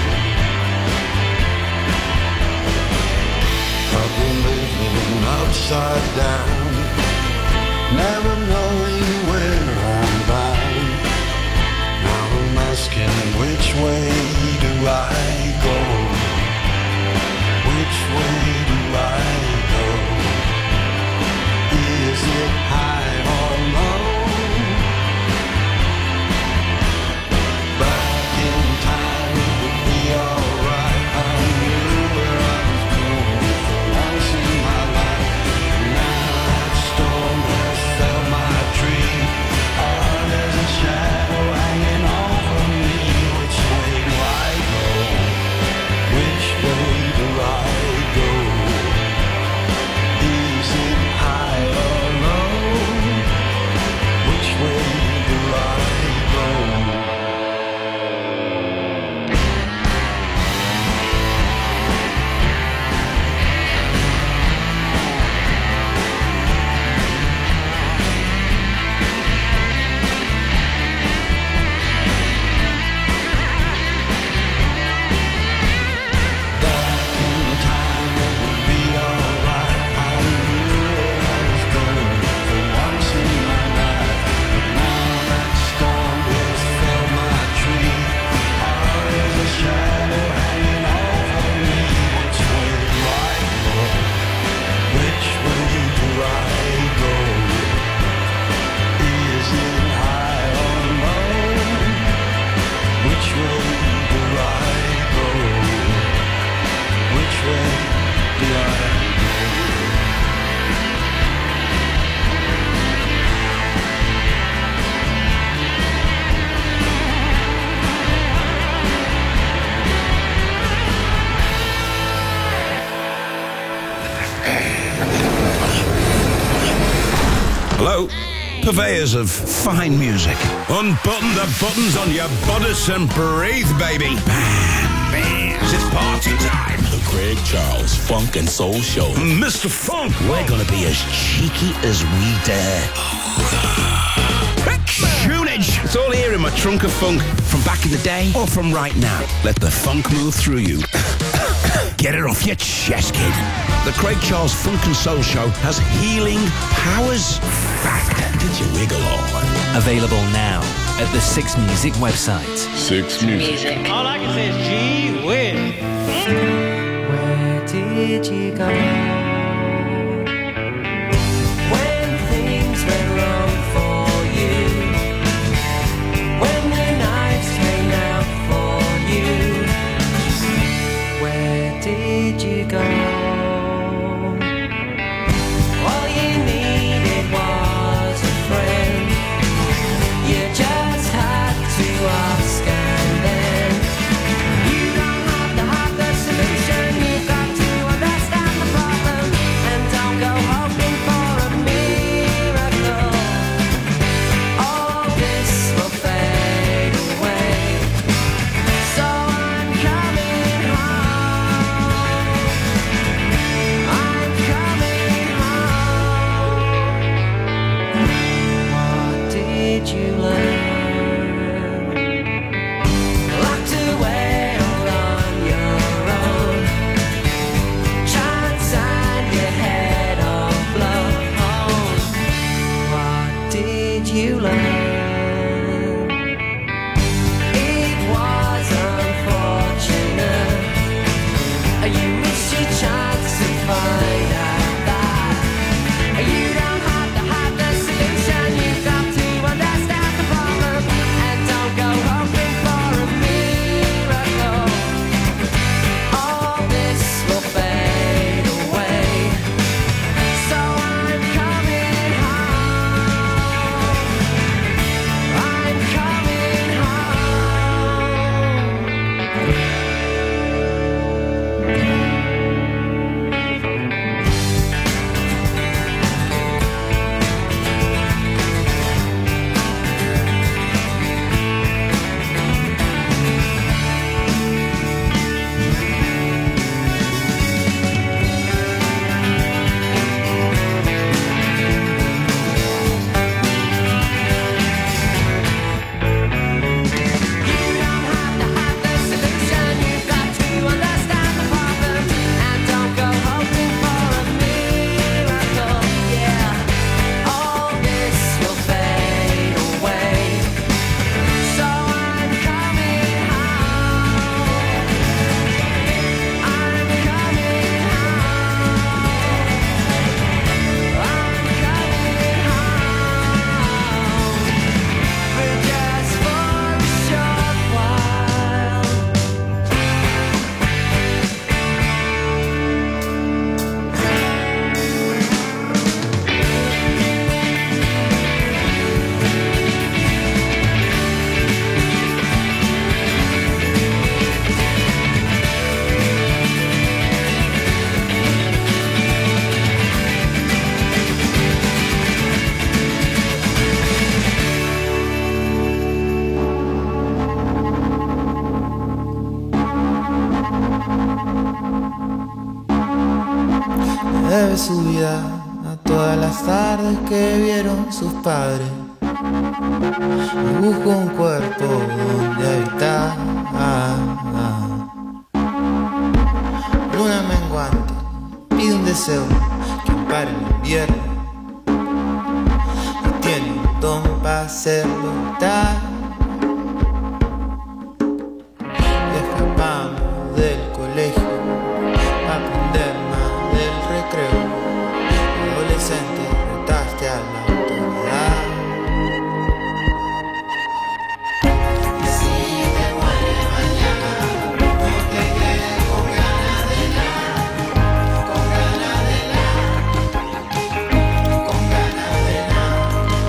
I've been living upside down, never knowing where I'm bound. Now I'm asking, which way do I go? Which way do I go? Is it high or low? Back in time it would be alright. I knew where I was going for once in my life. Now that storm has felled my tree. Oh, there's a shadow hanging over me. Which way do I go? Hello? Purveyors of fine music. Unbutton the buttons on your bodice and breathe, baby. Bam, bam. It's party time. The Craig Charles Funk and Soul Show. Mister Funk. We're going to be as cheeky as we dare. Tunage. It's all here in my trunk of funk. From back in the day or from right now. Let the funk move through you. Get it off your chest, kid. The Craig Charles Funk and Soul Show has healing powers. Did you wiggle on? Available now at the Six Music website. Six Music. All I can say is gee whiz. Where did you go when things went wrong for you? When the knives came out for you? Where did you go? All you needed was a friend. You just had to ask and then you don't have to have the solution. You've got to understand the problem and don't go hoping for a miracle. All this will fade away. So I'm coming home. I'm coming home. What did you learn? Locked away all on your own. Chance and your head all blown. What did you learn? It was unfortunate. You missed your chance to find out that you don't have to have the solution. You've got to understand the problem and don't go hoping for a miracle. All this will fade away. So I'm coming home. I'm coming Debe su vida a todas las tardes que vieron sus padres. Y busco un cuerpo donde habitar. Luna menguante, pide un deseo que ampare el invierno. Y tiene un don para hacerlo estar. Y escapamos del colegio para aprender más del recreo. Adolescente, retaste a la autoridad. Si te mueres mañana, no te quedes con ganas de nada, con ganas de nada, con ganas de nada.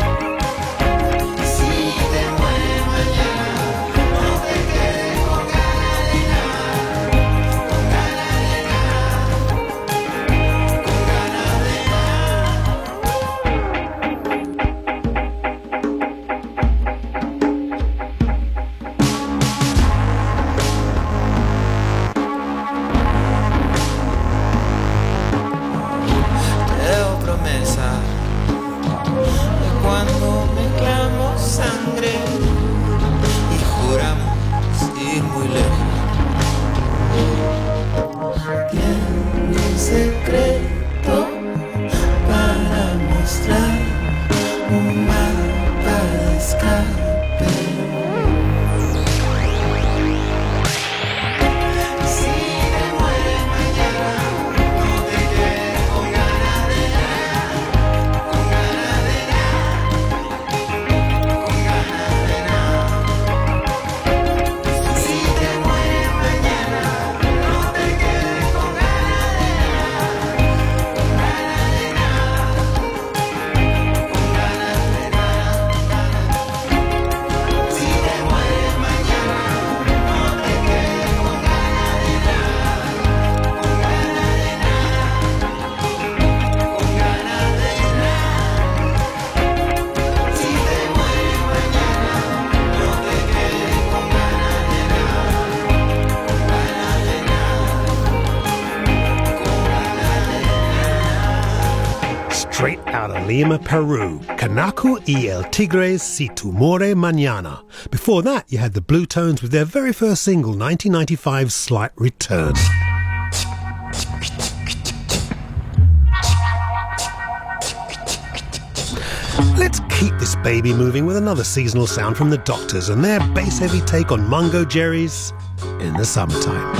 Si te mueres mañana, no te quedes con ganas de nada, con ganas de nada, con ganas de nada. straight out of Lima, Peru. Kanaku y el Tigres Si Tu More Mañana. Before that, you had the Blue Tones with their very first single, nineteen ninety-five's Slight Return. Let's keep this baby moving with another seasonal sound from the Doctors and their bass-heavy take on Mungo Jerry's In the Summertime.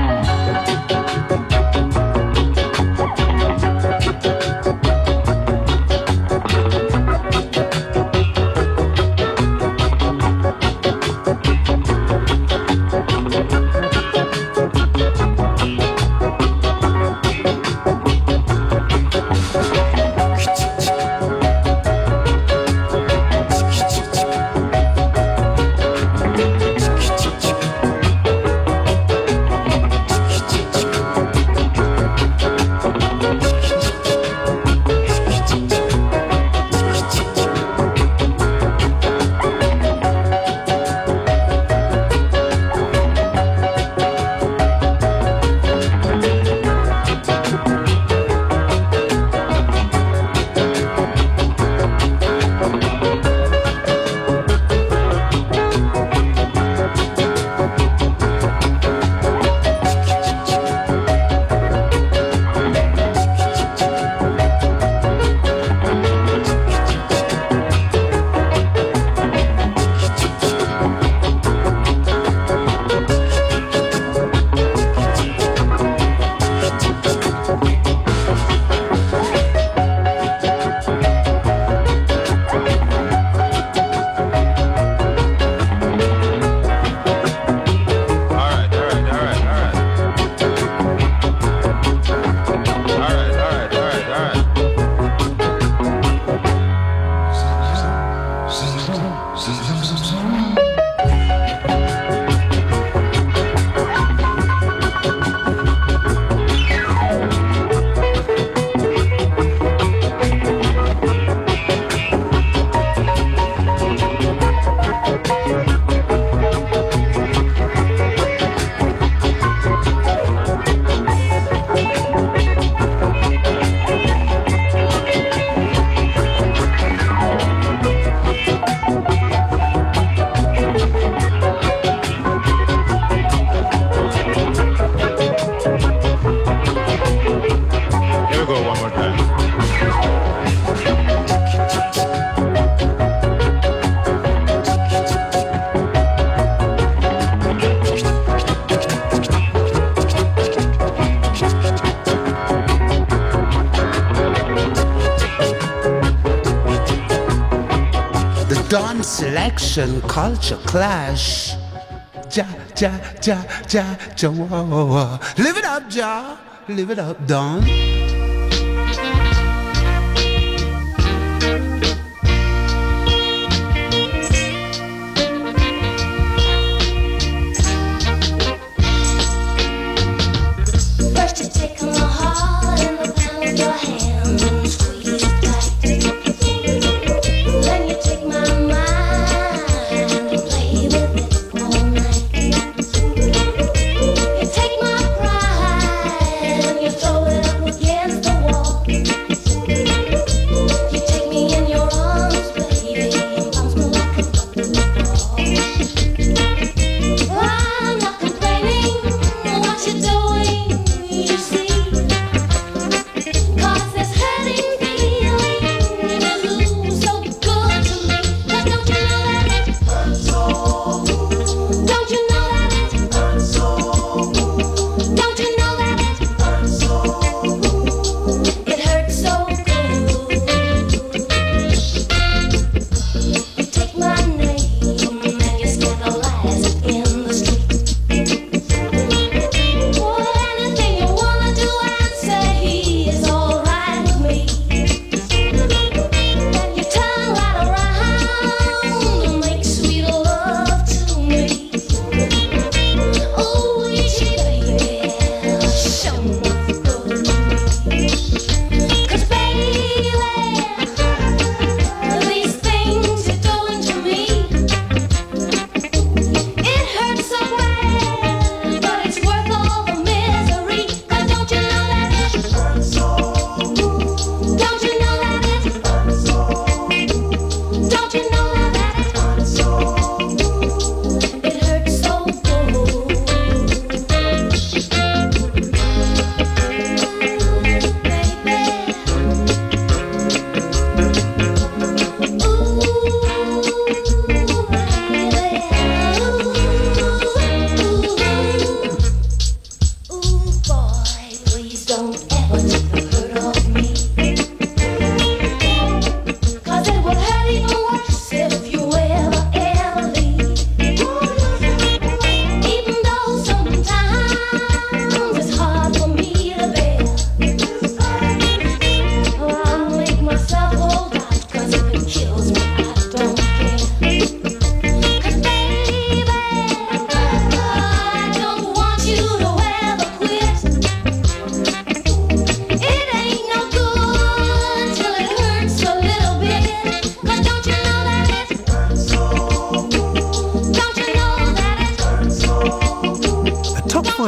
Dawn selection, culture clash. Ja, ja, ja, ja, ja, wah, wah, wah. Live it up, Ja. Live it up, Dawn. First you take my heart in the palm of your hand and squeeze it tight. Then you take my mind and play with it all night. You take my pride and you throw it up again.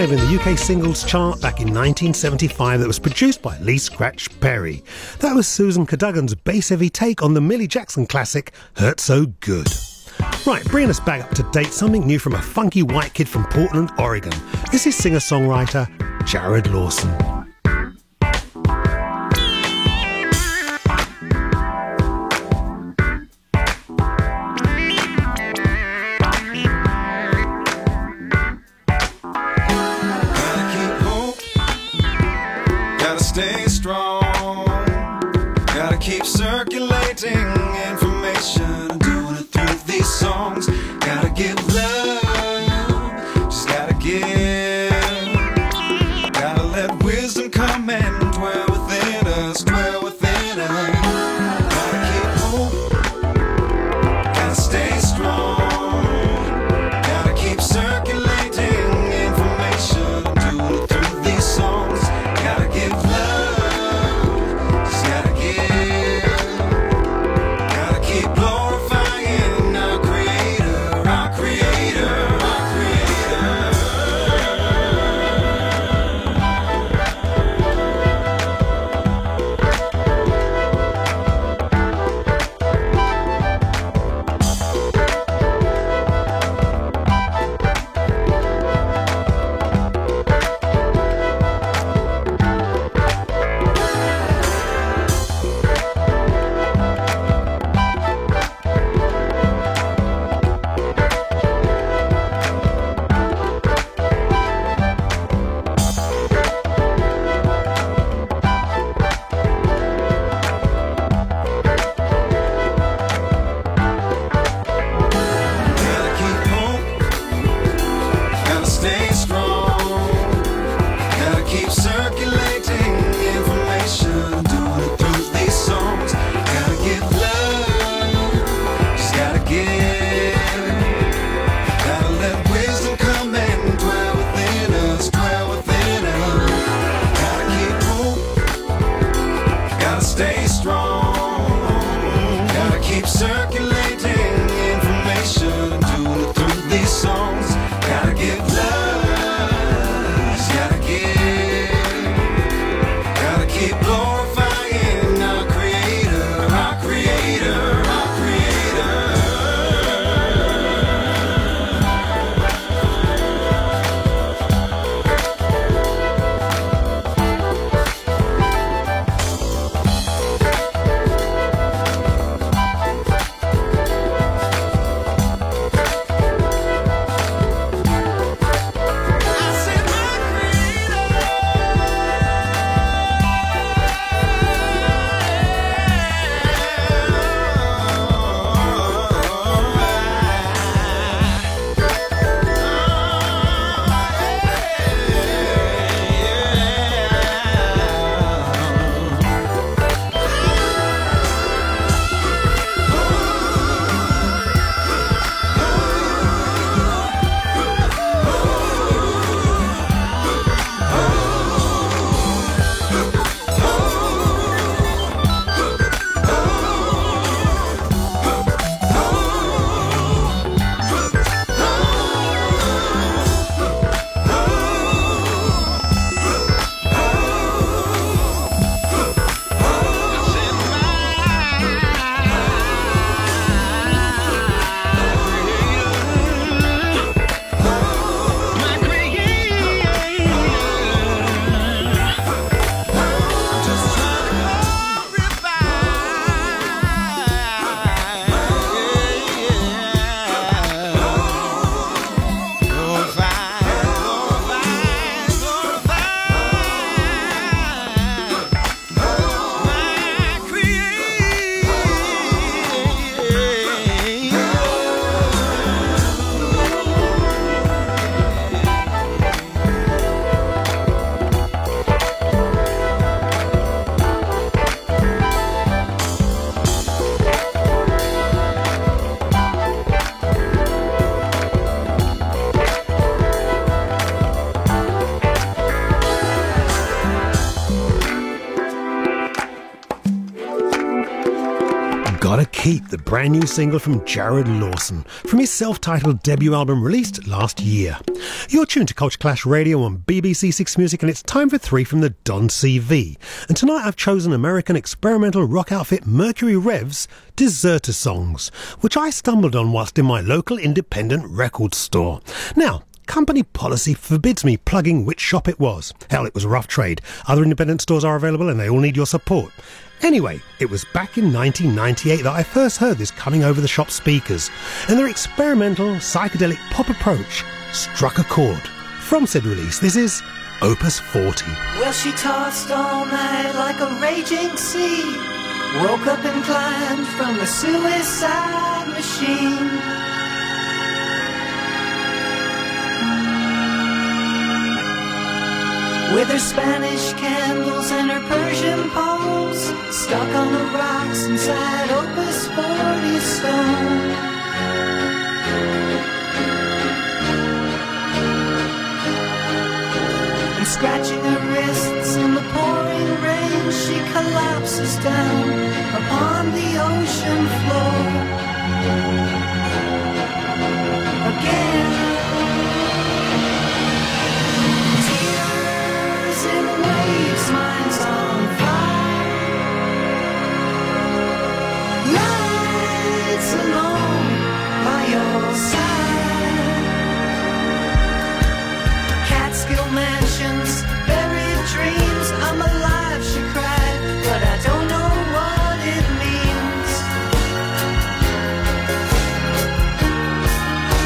five in the U K singles chart back in nineteen seventy-five that was produced by Lee Scratch Perry. That was Susan Cadogan's bass-heavy take on the Millie Jackson classic Hurt So Good. Right, bringing us back up to date, something new from a funky white kid from Portland, Oregon. This is singer-songwriter Jared Lawson. Stay strong. Gotta keep circulating information. Doing it through these songs. Gotta give love. Just gotta give. Gotta let wisdom come and dwell within us. Dwell within us. Gotta keep hope. Gotta stay strong. Gotta keep circulating information. Doing it through these songs. Gotta give love. Gotta Keep, the brand new single from Jared Lawson, from his self-titled debut album released last year. You're tuned to Culture Clash Radio on B B C Six Music, and it's time for three from the Don C V. And tonight I've chosen American experimental rock outfit Mercury Rev's Deserter Songs, which I stumbled on whilst in my local independent record store. Now, company policy forbids me plugging which shop it was. Hell, it was a rough trade. Other independent stores are available and they all need your support. Anyway, it was back in nineteen ninety-eight that I first heard this coming over the shop speakers, and their experimental psychedelic pop approach struck a chord. From said release, this is Opus forty. Well, she tossed all night like a raging sea. Woke up and climbed from the suicide machine. With her Spanish candles and her Persian poems, stuck on the rocks inside Opus forty stone. And scratching her wrists in the pouring rain, she collapses down upon the ocean floor. Again. Minds on fire, lights alone by your side. Catskill mansions, buried dreams. I'm alive, she cried, but I don't know what it means.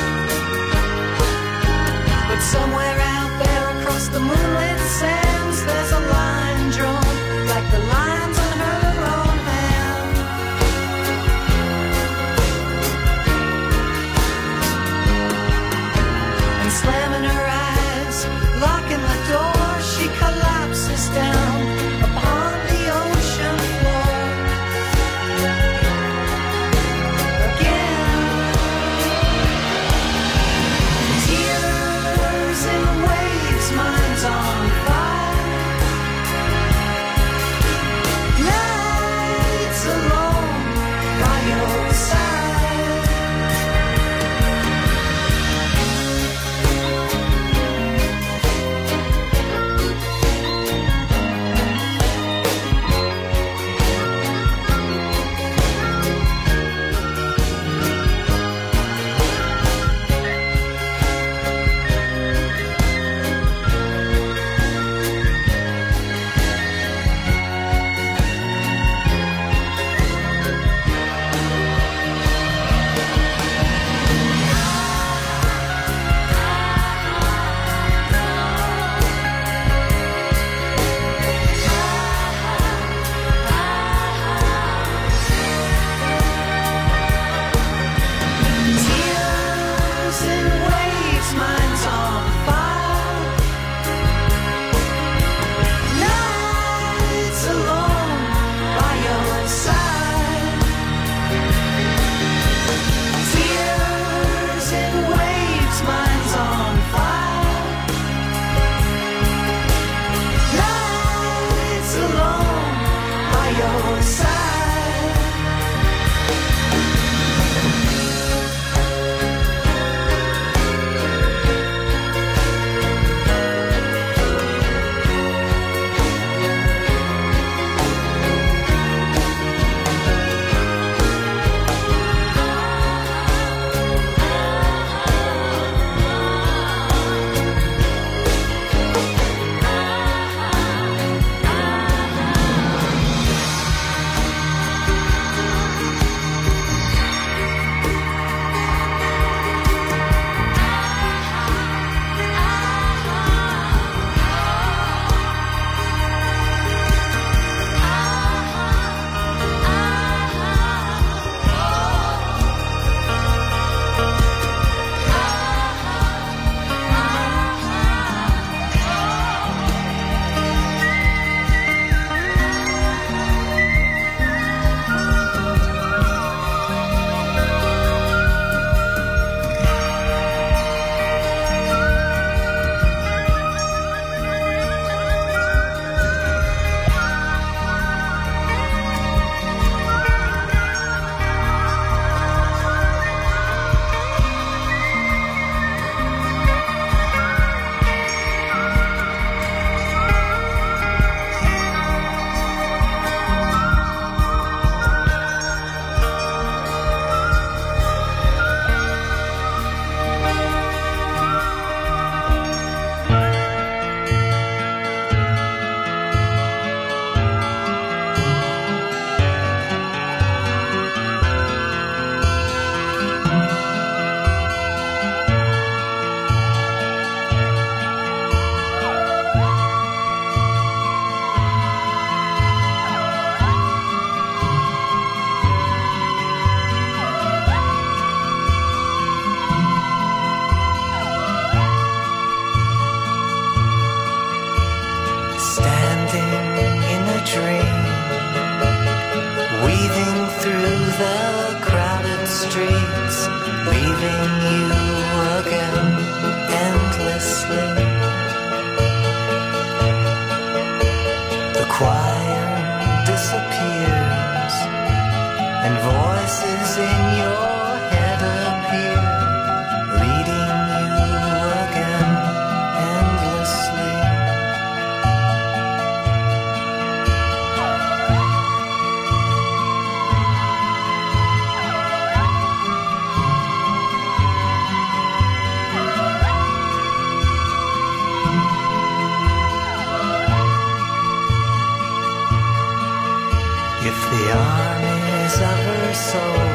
the crowded streets, leaving you again endlessly. The choir disappears, and voices in your head appear, leading you again endlessly. If the armies of her soul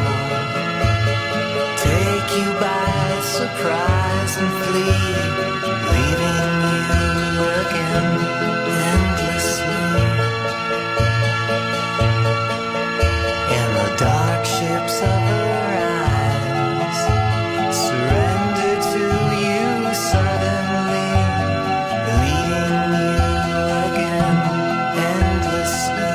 take you by surprise and flee, leaving you again endlessly. And the dark ships of her eyes surrender to you suddenly, leading you again endlessly.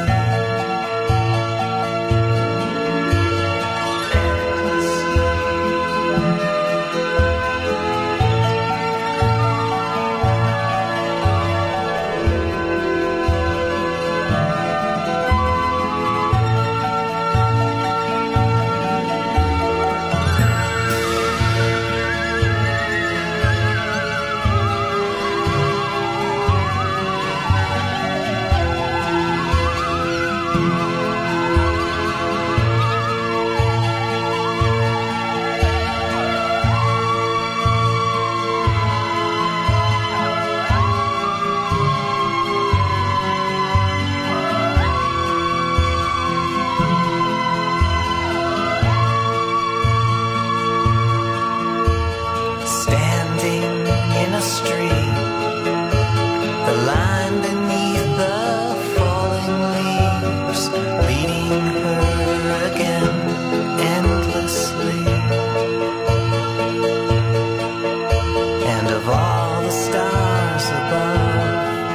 Standing in a street, the line beneath the falling leaves, leading her again endlessly. And of all the stars above,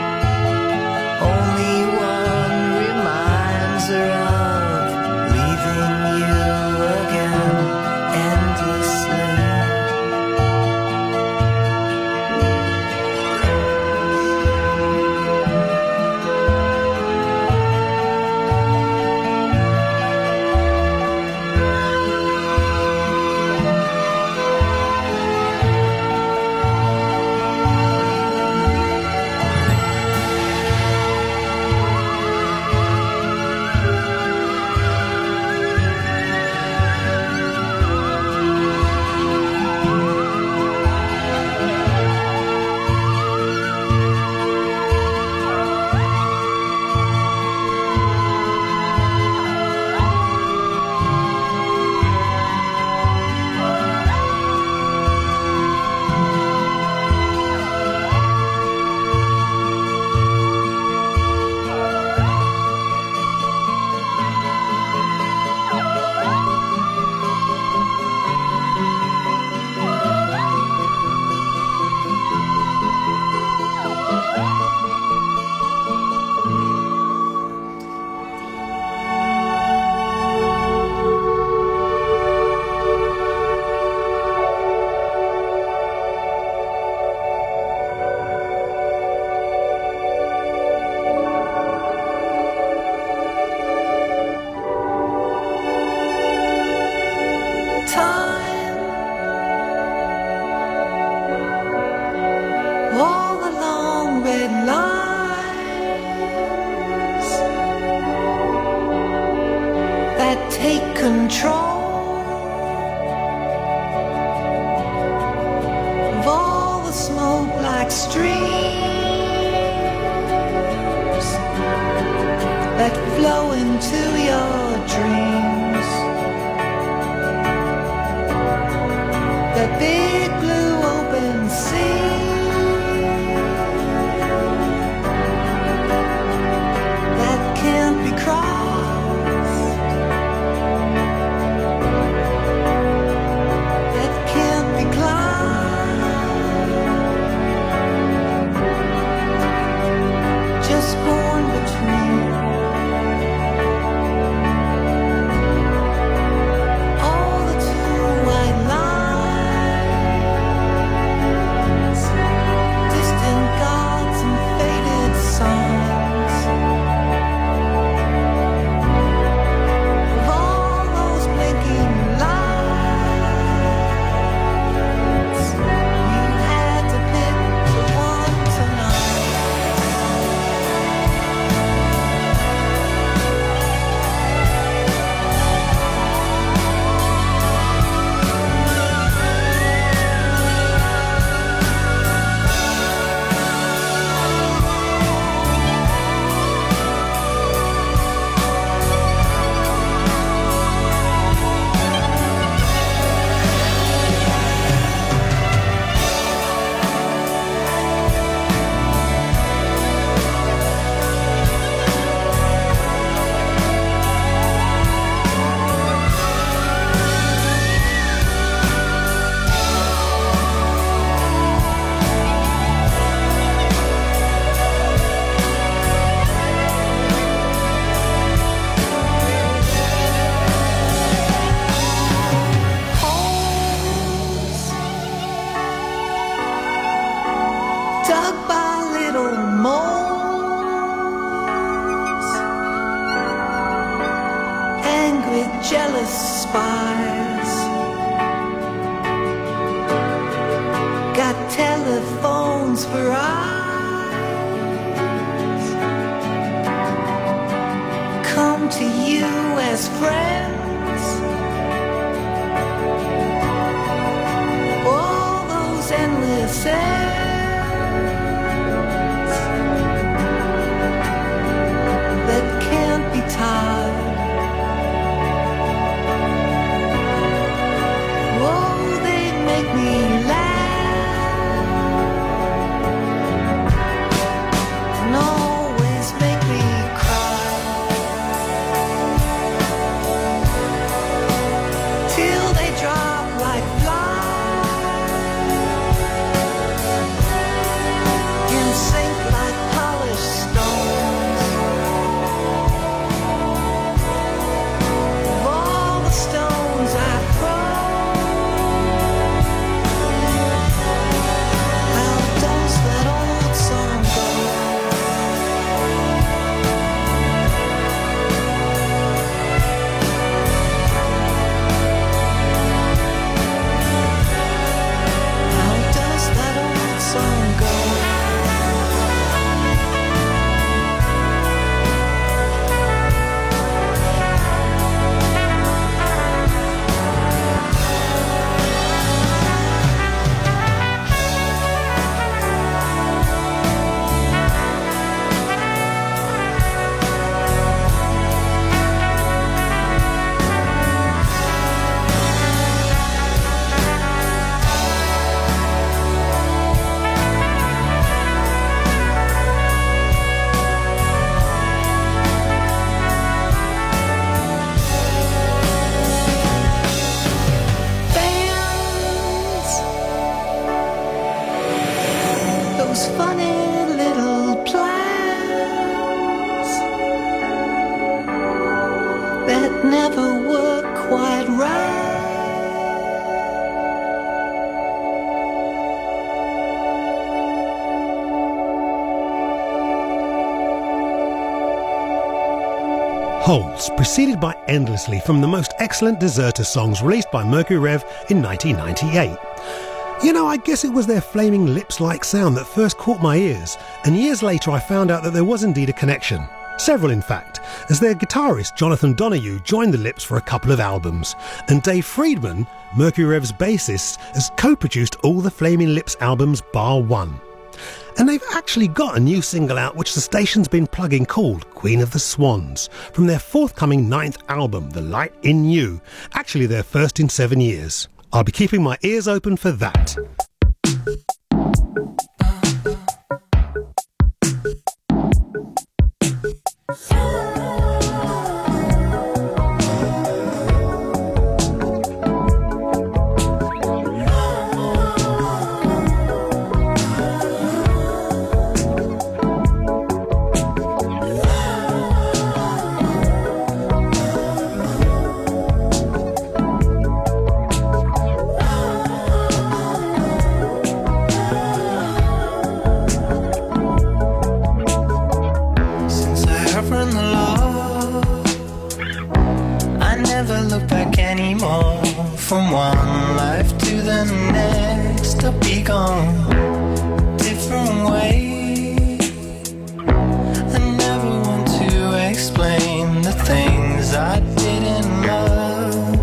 only one reminds her of leaving you again endlessly. All the long red lines that take control of all the smoke like streams that flow into your dreams. That big blue open sea that can't be crossed, that can't be climbed, just born between with jealous spies. Got telephones for eyes. Come to you as friends. All those endless ends that can't be tied. Oh, they make me laugh and always make me cry, till they drop like flies and sink like polished stones. Of all the stones I throw, how does that old song go? How does that old song go? Fans, those funny little plans that never work quite right. Holes, preceded by Endlessly from the most excellent Deserter songs released by Mercury Rev in nineteen ninety-eight. You know, I guess it was their flaming lips-like sound that first caught my ears, and years later I found out that there was indeed a connection. Several, in fact, as their guitarist Jonathan Donahue joined the Lips for a couple of albums, and Dave Friedman, Mercury Rev's bassist, has co-produced all the Flaming Lips albums bar one. And they've actually got a new single out which the station's been plugging called Queen of the Swans, from their forthcoming ninth album, The Light in You, actually their first in seven years. I'll be keeping my ears open for that. Since I have run the law, I never look back anymore. From one life to the next, I'll be gone different way. I never want to explain the things I didn't love.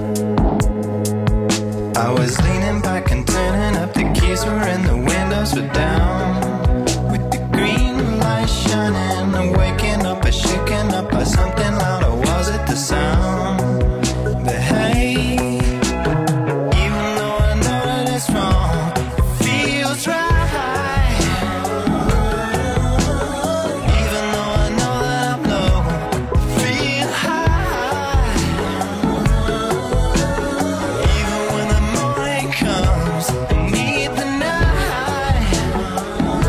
I was leaning back and turning up, the keys were in, the windows were down, with the green light shining. I'm waking up, I shaken up by something loud, or was it the sound? But hey, even though I know that it's wrong, it feels right. Even though I know that I'm low, I feel high. Even when the morning comes, I need the night.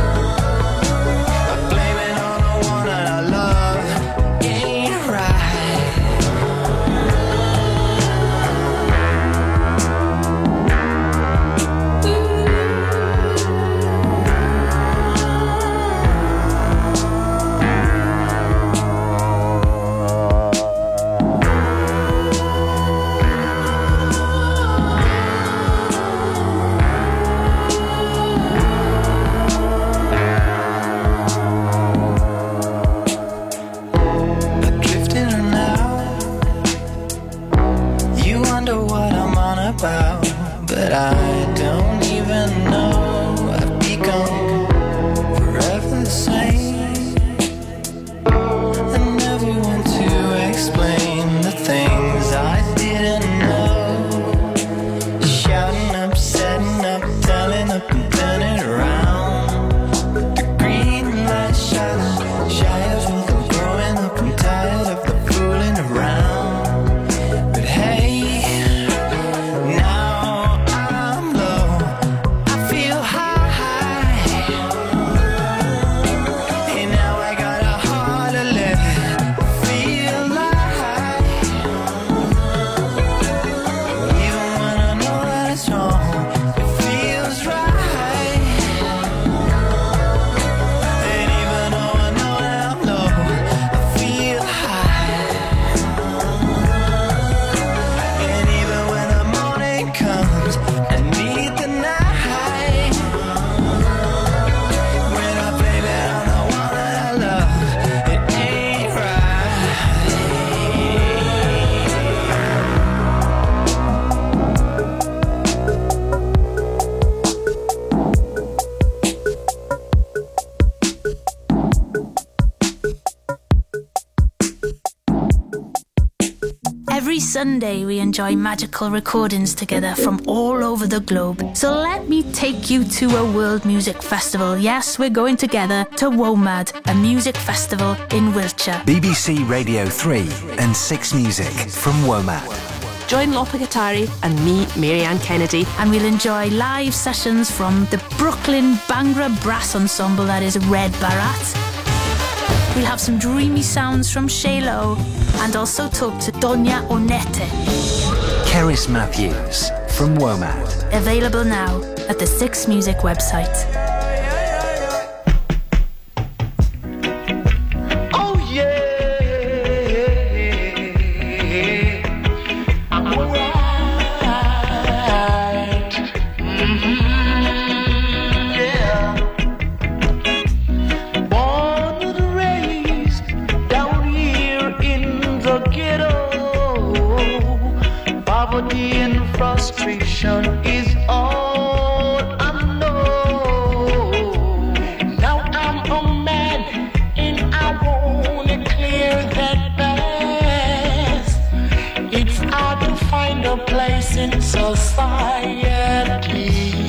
Every Sunday we enjoy magical recordings together from all over the globe. So let me take you to a world music festival. Yes, we're going together to WOMAD, a music festival in Wiltshire. B B C Radio three and six Music from WOMAD. Join Lopa Guitari and me, Marianne Kennedy. And we'll enjoy live sessions from the Brooklyn Bhangra Brass Ensemble, that is Red Bharat. We'll have some dreamy sounds from Shalo and also talk to Donia Onete. Keris Matthews from WOMAD. Available now at the Six Music website. Oh yeah, I'm alright. Mm-hmm. Yeah. Born and raised down here in the ghetto. Poverty and frustration is all I know. Now I'm a man and I wanna clear that past. It's hard to find a place in society.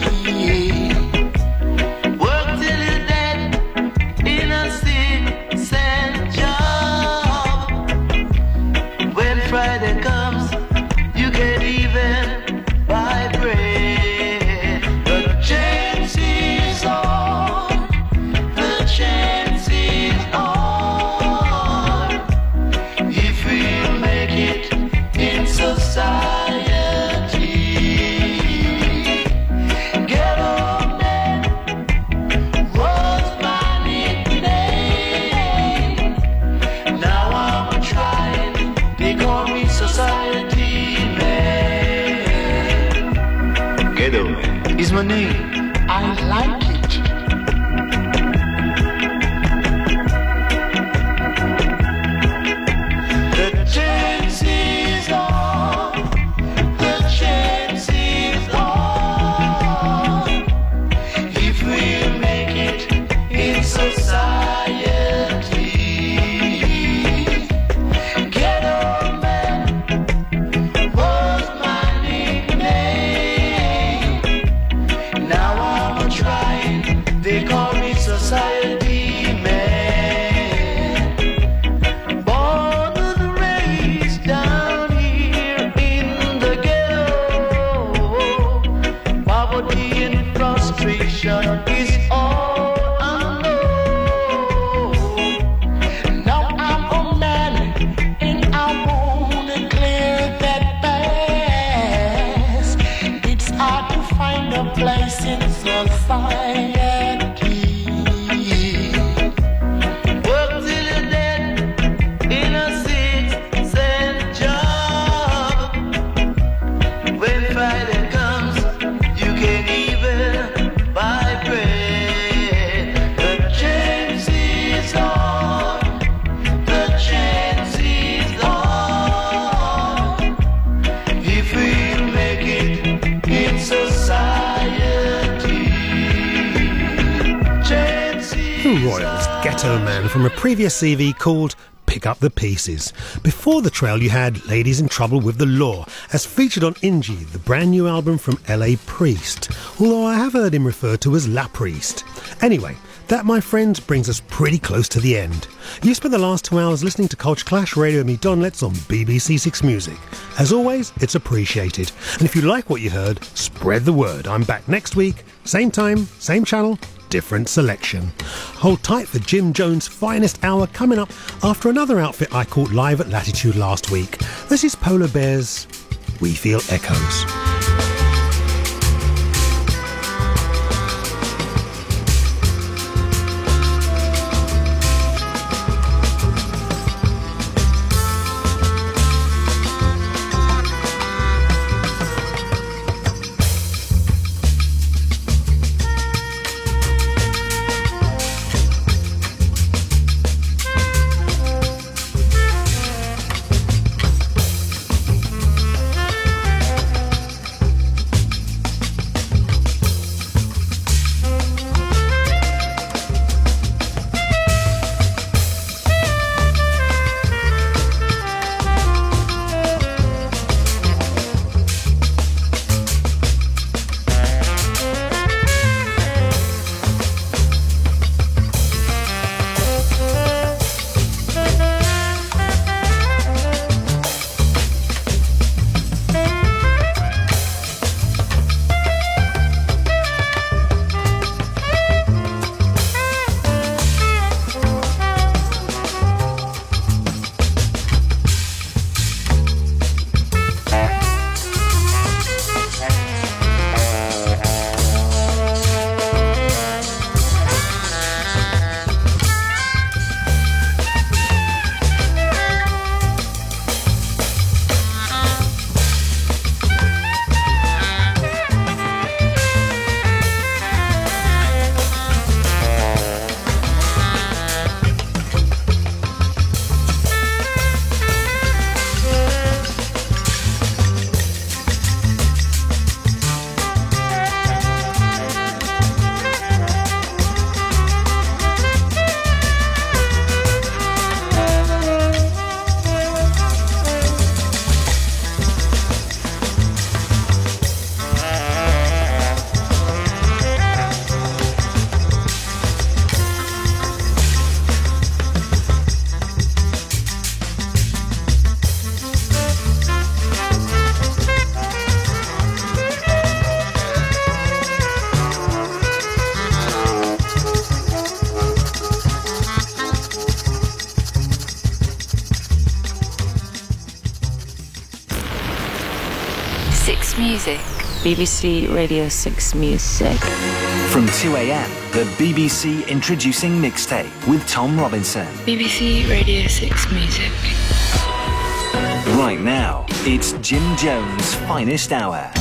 Work till you're dead in a six cent job. When Friday comes, you can't even buy bread. The chance is on, the chance is on. If we'll make it in society. Ghetto man was my nickname. Now I'm trying, they call me society man. Ghetto man is my name. I like it. The chance is on. The chance is on. If we make it in society. Ghetto man was my nickname. Now I'm trying, they call me society man. Born and raised down here in the ghetto. Poverty and frustration is all I know. Now I'm a man and I wanna clear that past. It's hard to find a place in society. Work till you're dead in a six cent job. When Friday comes, you can't even buy bread. The chance is on. The chance is on. If we'll make it in society. Chance The Royals, Ghetto Man, from a previous C V called Pick Up the Pieces. Before the trail you had Ladies in Trouble with the Law, as featured on Inji, the brand new album from L A Priest, although I have heard him referred to as La Priest. Anyway, that, my friends, brings us pretty close to the end. You spent the last two hours listening to Culture Clash Radio with me, Don Letts, on B B C Six Music. As always, it's appreciated. And if you like what you heard, spread the word. I'm back next week, same time, same channel, different selection. Hold tight for Jim Jones' finest hour coming up after another outfit I caught live at Latitude last week. This is Polar Bears, We Feel Echoes. six Music. B B C Radio six Music. From two a m, the B B C Introducing Mixtape with Tom Robinson. B B C Radio six Music. Right now, it's Jim Jones' Finest Hour.